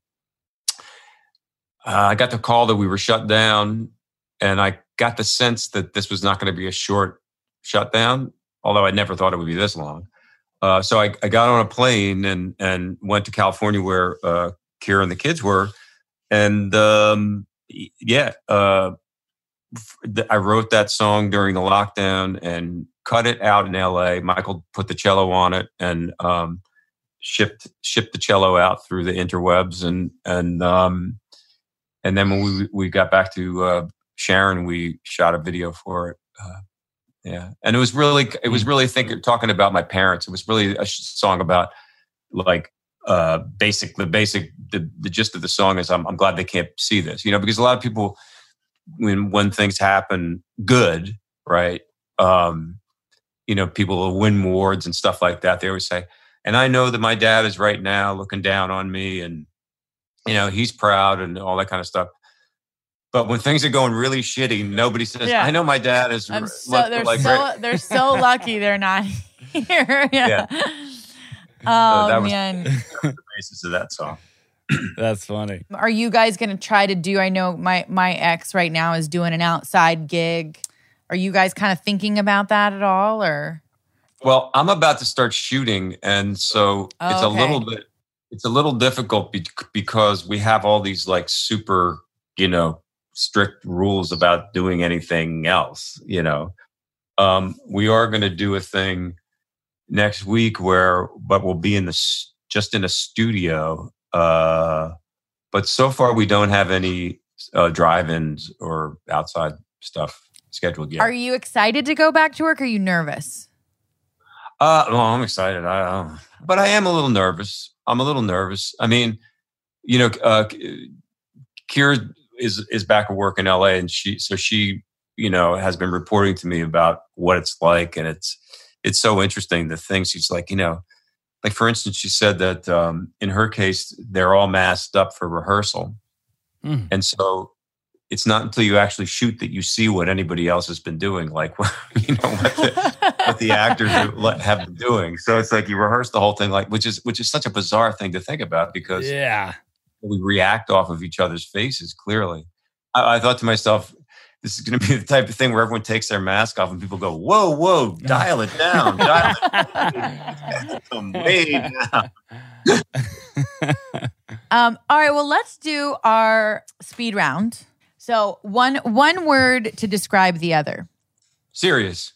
I got the call that we were shut down. And I got the sense that this was not going to be a short shutdown, although I never thought it would be this long. So I got on a plane and went to California where Kira and the kids were. And I wrote that song during the lockdown and cut it out in LA. Michael put the cello on it and shipped the cello out through the interwebs. And then when we got back to Sharon, we shot a video for it. And it was really talking about my parents. It was really a song about like the gist of the song is I'm glad they can't see this, because a lot of people when things happen good, right? People will win awards and stuff like that. They always say, and I know that my dad is right now looking down on me and he's proud and all that kind of stuff. But when things are going really shitty, nobody says, I know my dad is...
they're so lucky they're not here. Yeah. Oh,
that
man.
was the basis of that song.
That's funny.
Are you guys going to try to do... I know my ex right now is doing an outside gig. Are you guys kind of thinking about that at all, or...?
Well, I'm about to start shooting, and so it's a little difficult because we have all these like super, strict rules about doing anything else, We are going to do a thing next week but we'll be just in a studio. But so far we don't have any drive-ins or outside stuff scheduled yet.
Are you excited to go back to work? Or are you nervous?
Well, I'm excited. But I am a little nervous. I'm a little nervous. I mean, Kira is back at work in LA, and she has been reporting to me about what it's like, and it's so interesting the things she's like, like for instance, she said that in her case they're all masked up for rehearsal, and so it's not until you actually shoot that you see what anybody else has been doing, like what the actors have been doing. So it's like you rehearse the whole thing, like which is such a bizarre thing to think about because we react off of each other's faces, clearly. I thought to myself, this is going to be the type of thing where everyone takes their mask off and people go, whoa, dial it down. Come way down.
All right, well, let's do our speed round. So one word to describe the other.
Serious.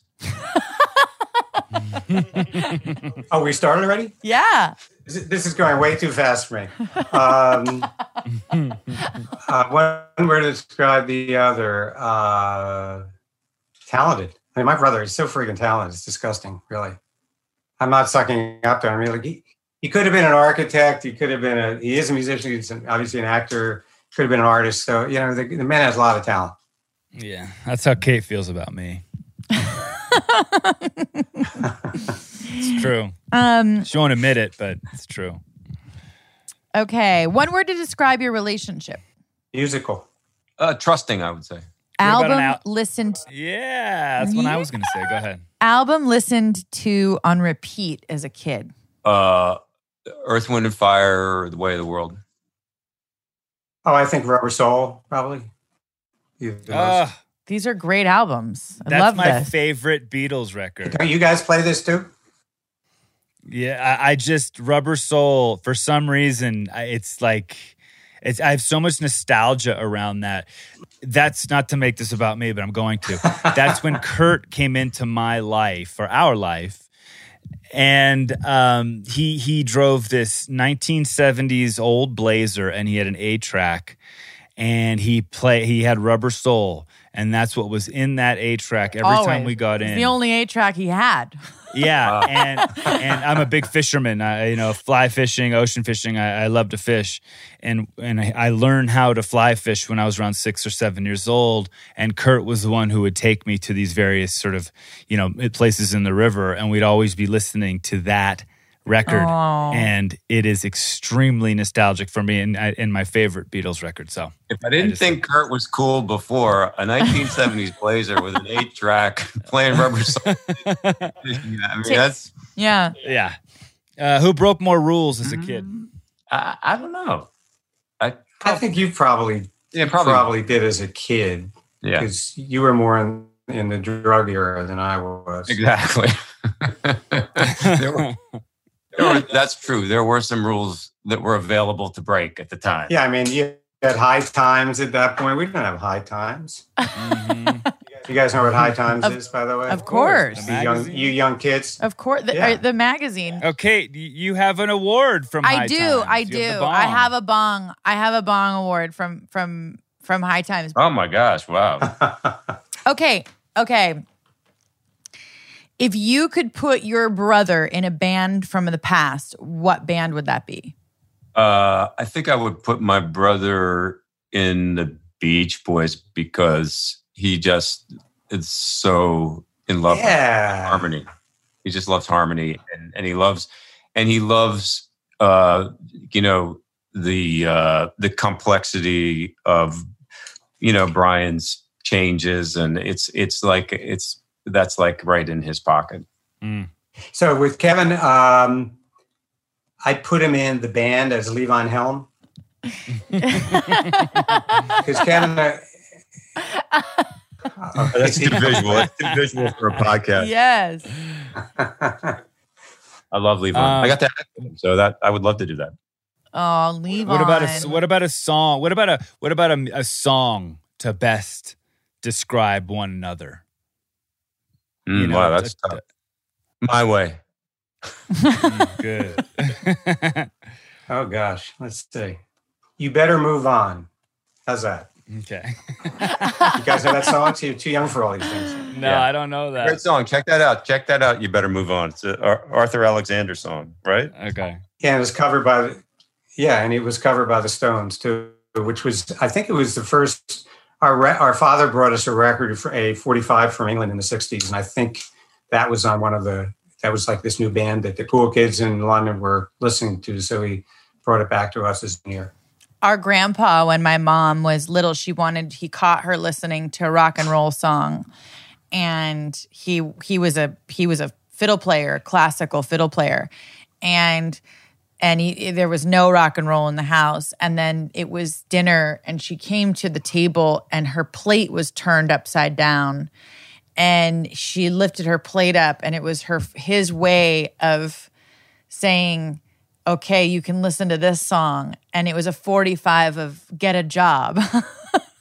Oh, we started already?
Yeah.
This is going way too fast for me. One word to describe the other. Talented. I mean, my brother is so freaking talented. It's disgusting, really. I'm not sucking up to him. I mean, like, he could have been an architect. He is a musician. He's obviously an actor. Could have been an artist. So, you know, the man has a lot of talent.
Yeah, that's how Kate feels about me. It's true. She won't admit it, but it's true.
Okay. One word to describe your relationship.
Musical.
Trusting, I would say.
Album listened.
Yeah, that's what I was going to say. Go ahead.
Album listened to on repeat as a kid.
Earth, Wind, and Fire, or The Way of the World.
Oh, I think Rubber Soul, probably.
These are great albums. I
That's
love
my
this.
favorite Beatles record.
Don't you guys play this too?
Yeah, I just Rubber Soul. For some reason, it's like I have so much nostalgia around that. That's not to make this about me, but I'm going to. That's when Kurt came into my life, or our life, and he drove this 1970s old Blazer, and he had an 8-track, and he had Rubber Soul. And that's what was in that 8-track every time we got in.
It's the only 8-track he had.
Yeah, and I'm a big fisherman. Fly fishing, ocean fishing. I love to fish, and I learned how to fly fish when I was around 6 or 7 years old. And Kurt was the one who would take me to these various sort of places in the river, and we'd always be listening to that record.
Oh.
And it is extremely nostalgic for me, and my favorite Beatles record. So
if I didn't think Kurt was cool before, a 1970s Blazer with an 8-track playing Rubber Soul. I mean, that's
yeah.
Who broke more rules as a kid?
I don't know.
I think you probably did as a kid.
Yeah,
because you were more in the drug era than I was.
Exactly. That's true. There were some rules that were available to break at the time.
Yeah, I mean, you had high times at that point. We didn't have high times. Mm-hmm. You guys know what high times is, by the way?
Of course.
You young kids.
Of course. The magazine.
Okay, you have an award from High Times.
I do. I have a bong. I have a bong award from High Times.
Oh my gosh! Wow.
Okay. If you could put your brother in a band from the past, what band would that be?
I think I would put my brother in the Beach Boys because he just is so in love with harmony. He just loves harmony, and he loves the complexity of Brian's changes, and that's like right in his pocket.
Mm.
So with Kevin, I'd put him in the band as Levon Helm. Because Kevin...
that's too visual. That's too visual for a podcast.
Yes.
I love Levon. I got to act with him, so that I would love to do that.
Oh, Levon.
What about a song? What about a song to best describe one another?
Wow, that's tough. My Way.
Good.
Oh, gosh. Let's see. You Better Move On. How's that?
Okay.
You guys know that song? Too young for all these things.
No, yeah. I don't know that.
Great song. Check that out. You Better Move On. It's an Arthur Alexander song, right?
Okay.
Yeah, it was covered by the Stones, too, which was, I think it was the first... Our father brought us a record for a 45 from England in the 60s, and I think that was on that was like this new band that the cool kids in London were listening to, so he brought it back to us as near.
Our grandpa, when my mom was little, he caught her listening to a rock and roll song, and he was a fiddle player, classical fiddle player, and there was no rock and roll in the house. And then it was dinner, and she came to the table, and her plate was turned upside down. And she lifted her plate up, and it was his way of saying, okay, you can listen to this song. And it was a 45 of Get a Job.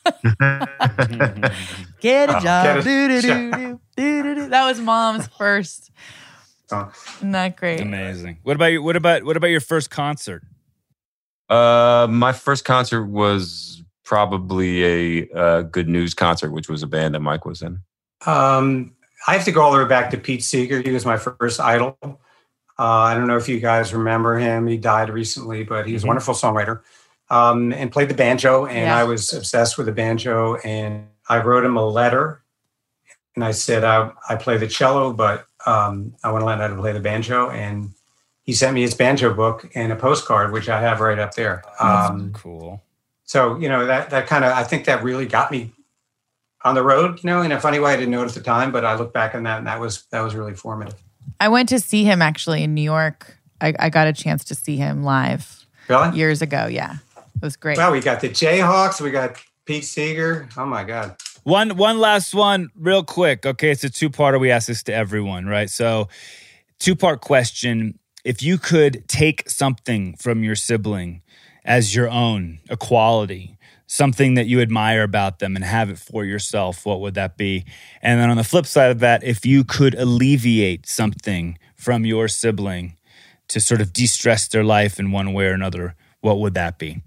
Get a job.
Get a
Do-do-do-do, do-do-do. That was Mom's first. Isn't that great?
Amazing. What about your first concert?
My first concert was probably a Good News concert, which was a band that Mike was in.
I have to go all the way back to Pete Seeger. He was my first idol. I don't know if you guys remember him. He died recently, but he was a wonderful songwriter and played the banjo. And I was obsessed with the banjo. And I wrote him a letter. And I said, I play the cello, but I want to learn how to play the banjo. And he sent me his banjo book and a postcard, which I have right up there.
Cool.
So, that kind of, I think that really got me on the road, in a funny way. I didn't know it at the time, but I look back on that and that was really formative.
I went to see him actually in New York. I got a chance to see him live years ago. Yeah, it was great.
Well, we got the Jayhawks. We got Pete Seeger. Oh, my God.
One last one real quick. Okay, it's a two-parter. We ask this to everyone, right? So two-part question. If you could take something from your sibling as your own, a quality, something that you admire about them and have it for yourself, what would that be? And then on the flip side of that, if you could alleviate something from your sibling to sort of de-stress their life in one way or another, what would that be?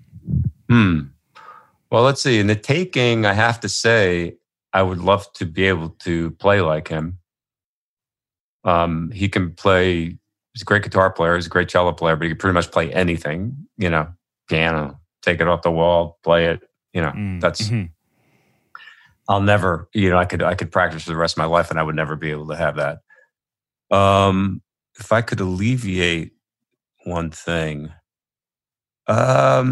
Well, let's see. In the taking, I have to say, I would love to be able to play like him. He can play, he's a great guitar player, he's a great cello player, but he can pretty much play anything, piano. Take it off the wall, play it. That's. I'll never. I could practice for the rest of my life, and I would never be able to have that. If I could alleviate one thing, I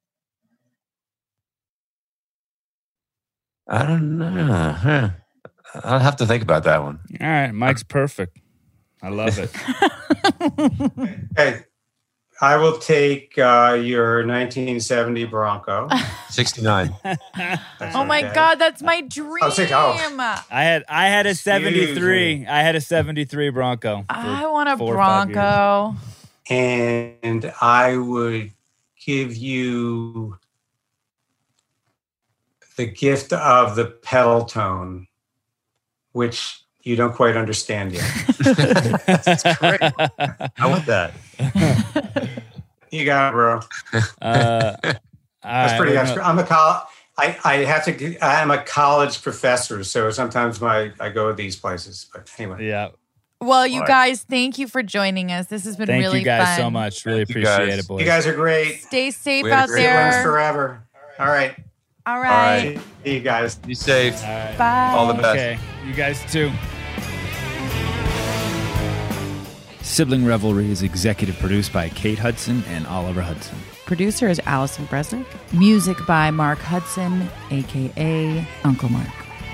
don't know. I'll have to think about that one.
All right, Mike's perfect. I love it.
Hey. I will take your 1970 Bronco.
69.
Oh my God, that's my dream.
I had a 73. I had a 73 Bronco.
I want a Bronco.
And I would give you the gift of the pedal tone, which you don't quite understand yet.
That's great. I want that.
You got it, bro. That's pretty extra. I'm a college professor, so sometimes I go to these places. But anyway.
Yeah.
Well, you guys, thank you for joining us. This has been really fun.
Thank you guys so much. Really appreciate it, boys.
You guys are great.
Stay safe out there.
Siblings forever. All right.
All right.
See you guys.
Be safe.
All right.
Bye.
All the best.
Okay. You guys too. Sibling Revelry is executive produced by Kate Hudson and Oliver Hudson.
Producer is Allison Bresnick.
Music by Mark Hudson, a.k.a. Uncle Mark.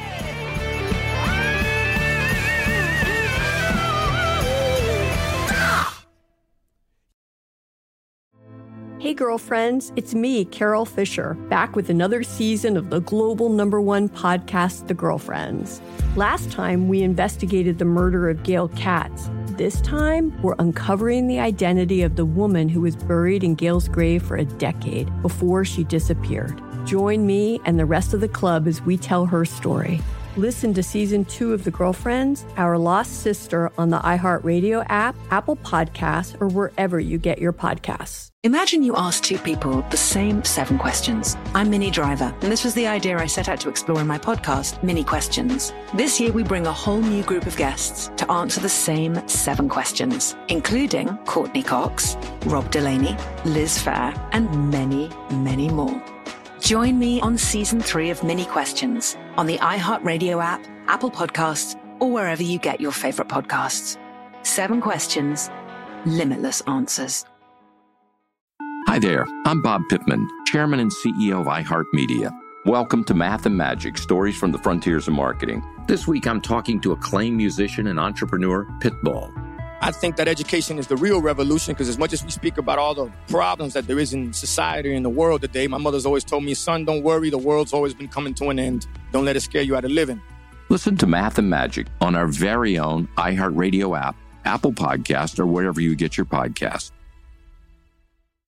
Hey girlfriends, it's me, Carol Fisher, back with another season of the global #1 podcast, The Girlfriends. Last time, we investigated the murder of Gail Katz. This time, we're uncovering the identity of the woman who was buried in Gail's grave for a decade before she disappeared. Join me and the rest of the club as we tell her story. Listen to Season 2 of The Girlfriends, Our Lost Sister on the iHeartRadio app, Apple Podcasts, or wherever you get your podcasts.
Imagine you ask two people the same 7 questions. I'm Minnie Driver, and this was the idea I set out to explore in my podcast, Minnie Questions. This year, we bring a whole new group of guests to answer the same 7 questions, including Courtney Cox, Rob Delaney, Liz Phair, and many, many more. Join me on Season 3 of Minnie Questions on the iHeartRadio app, Apple Podcasts, or wherever you get your favorite podcasts. 7 questions, limitless answers.
Hi there, I'm Bob Pittman, Chairman and CEO of iHeartMedia. Welcome to Math and Magic, Stories from the Frontiers of Marketing. This week I'm talking to acclaimed musician and entrepreneur, Pitbull.
I think that education is the real revolution, because as much as we speak about all the problems that there is in society and the world today, my mother's always told me, son, don't worry, the world's always been coming to an end. Don't let it scare you out of living.
Listen to Math and Magic on our very own iHeartRadio app, Apple Podcast, or wherever you get your podcasts.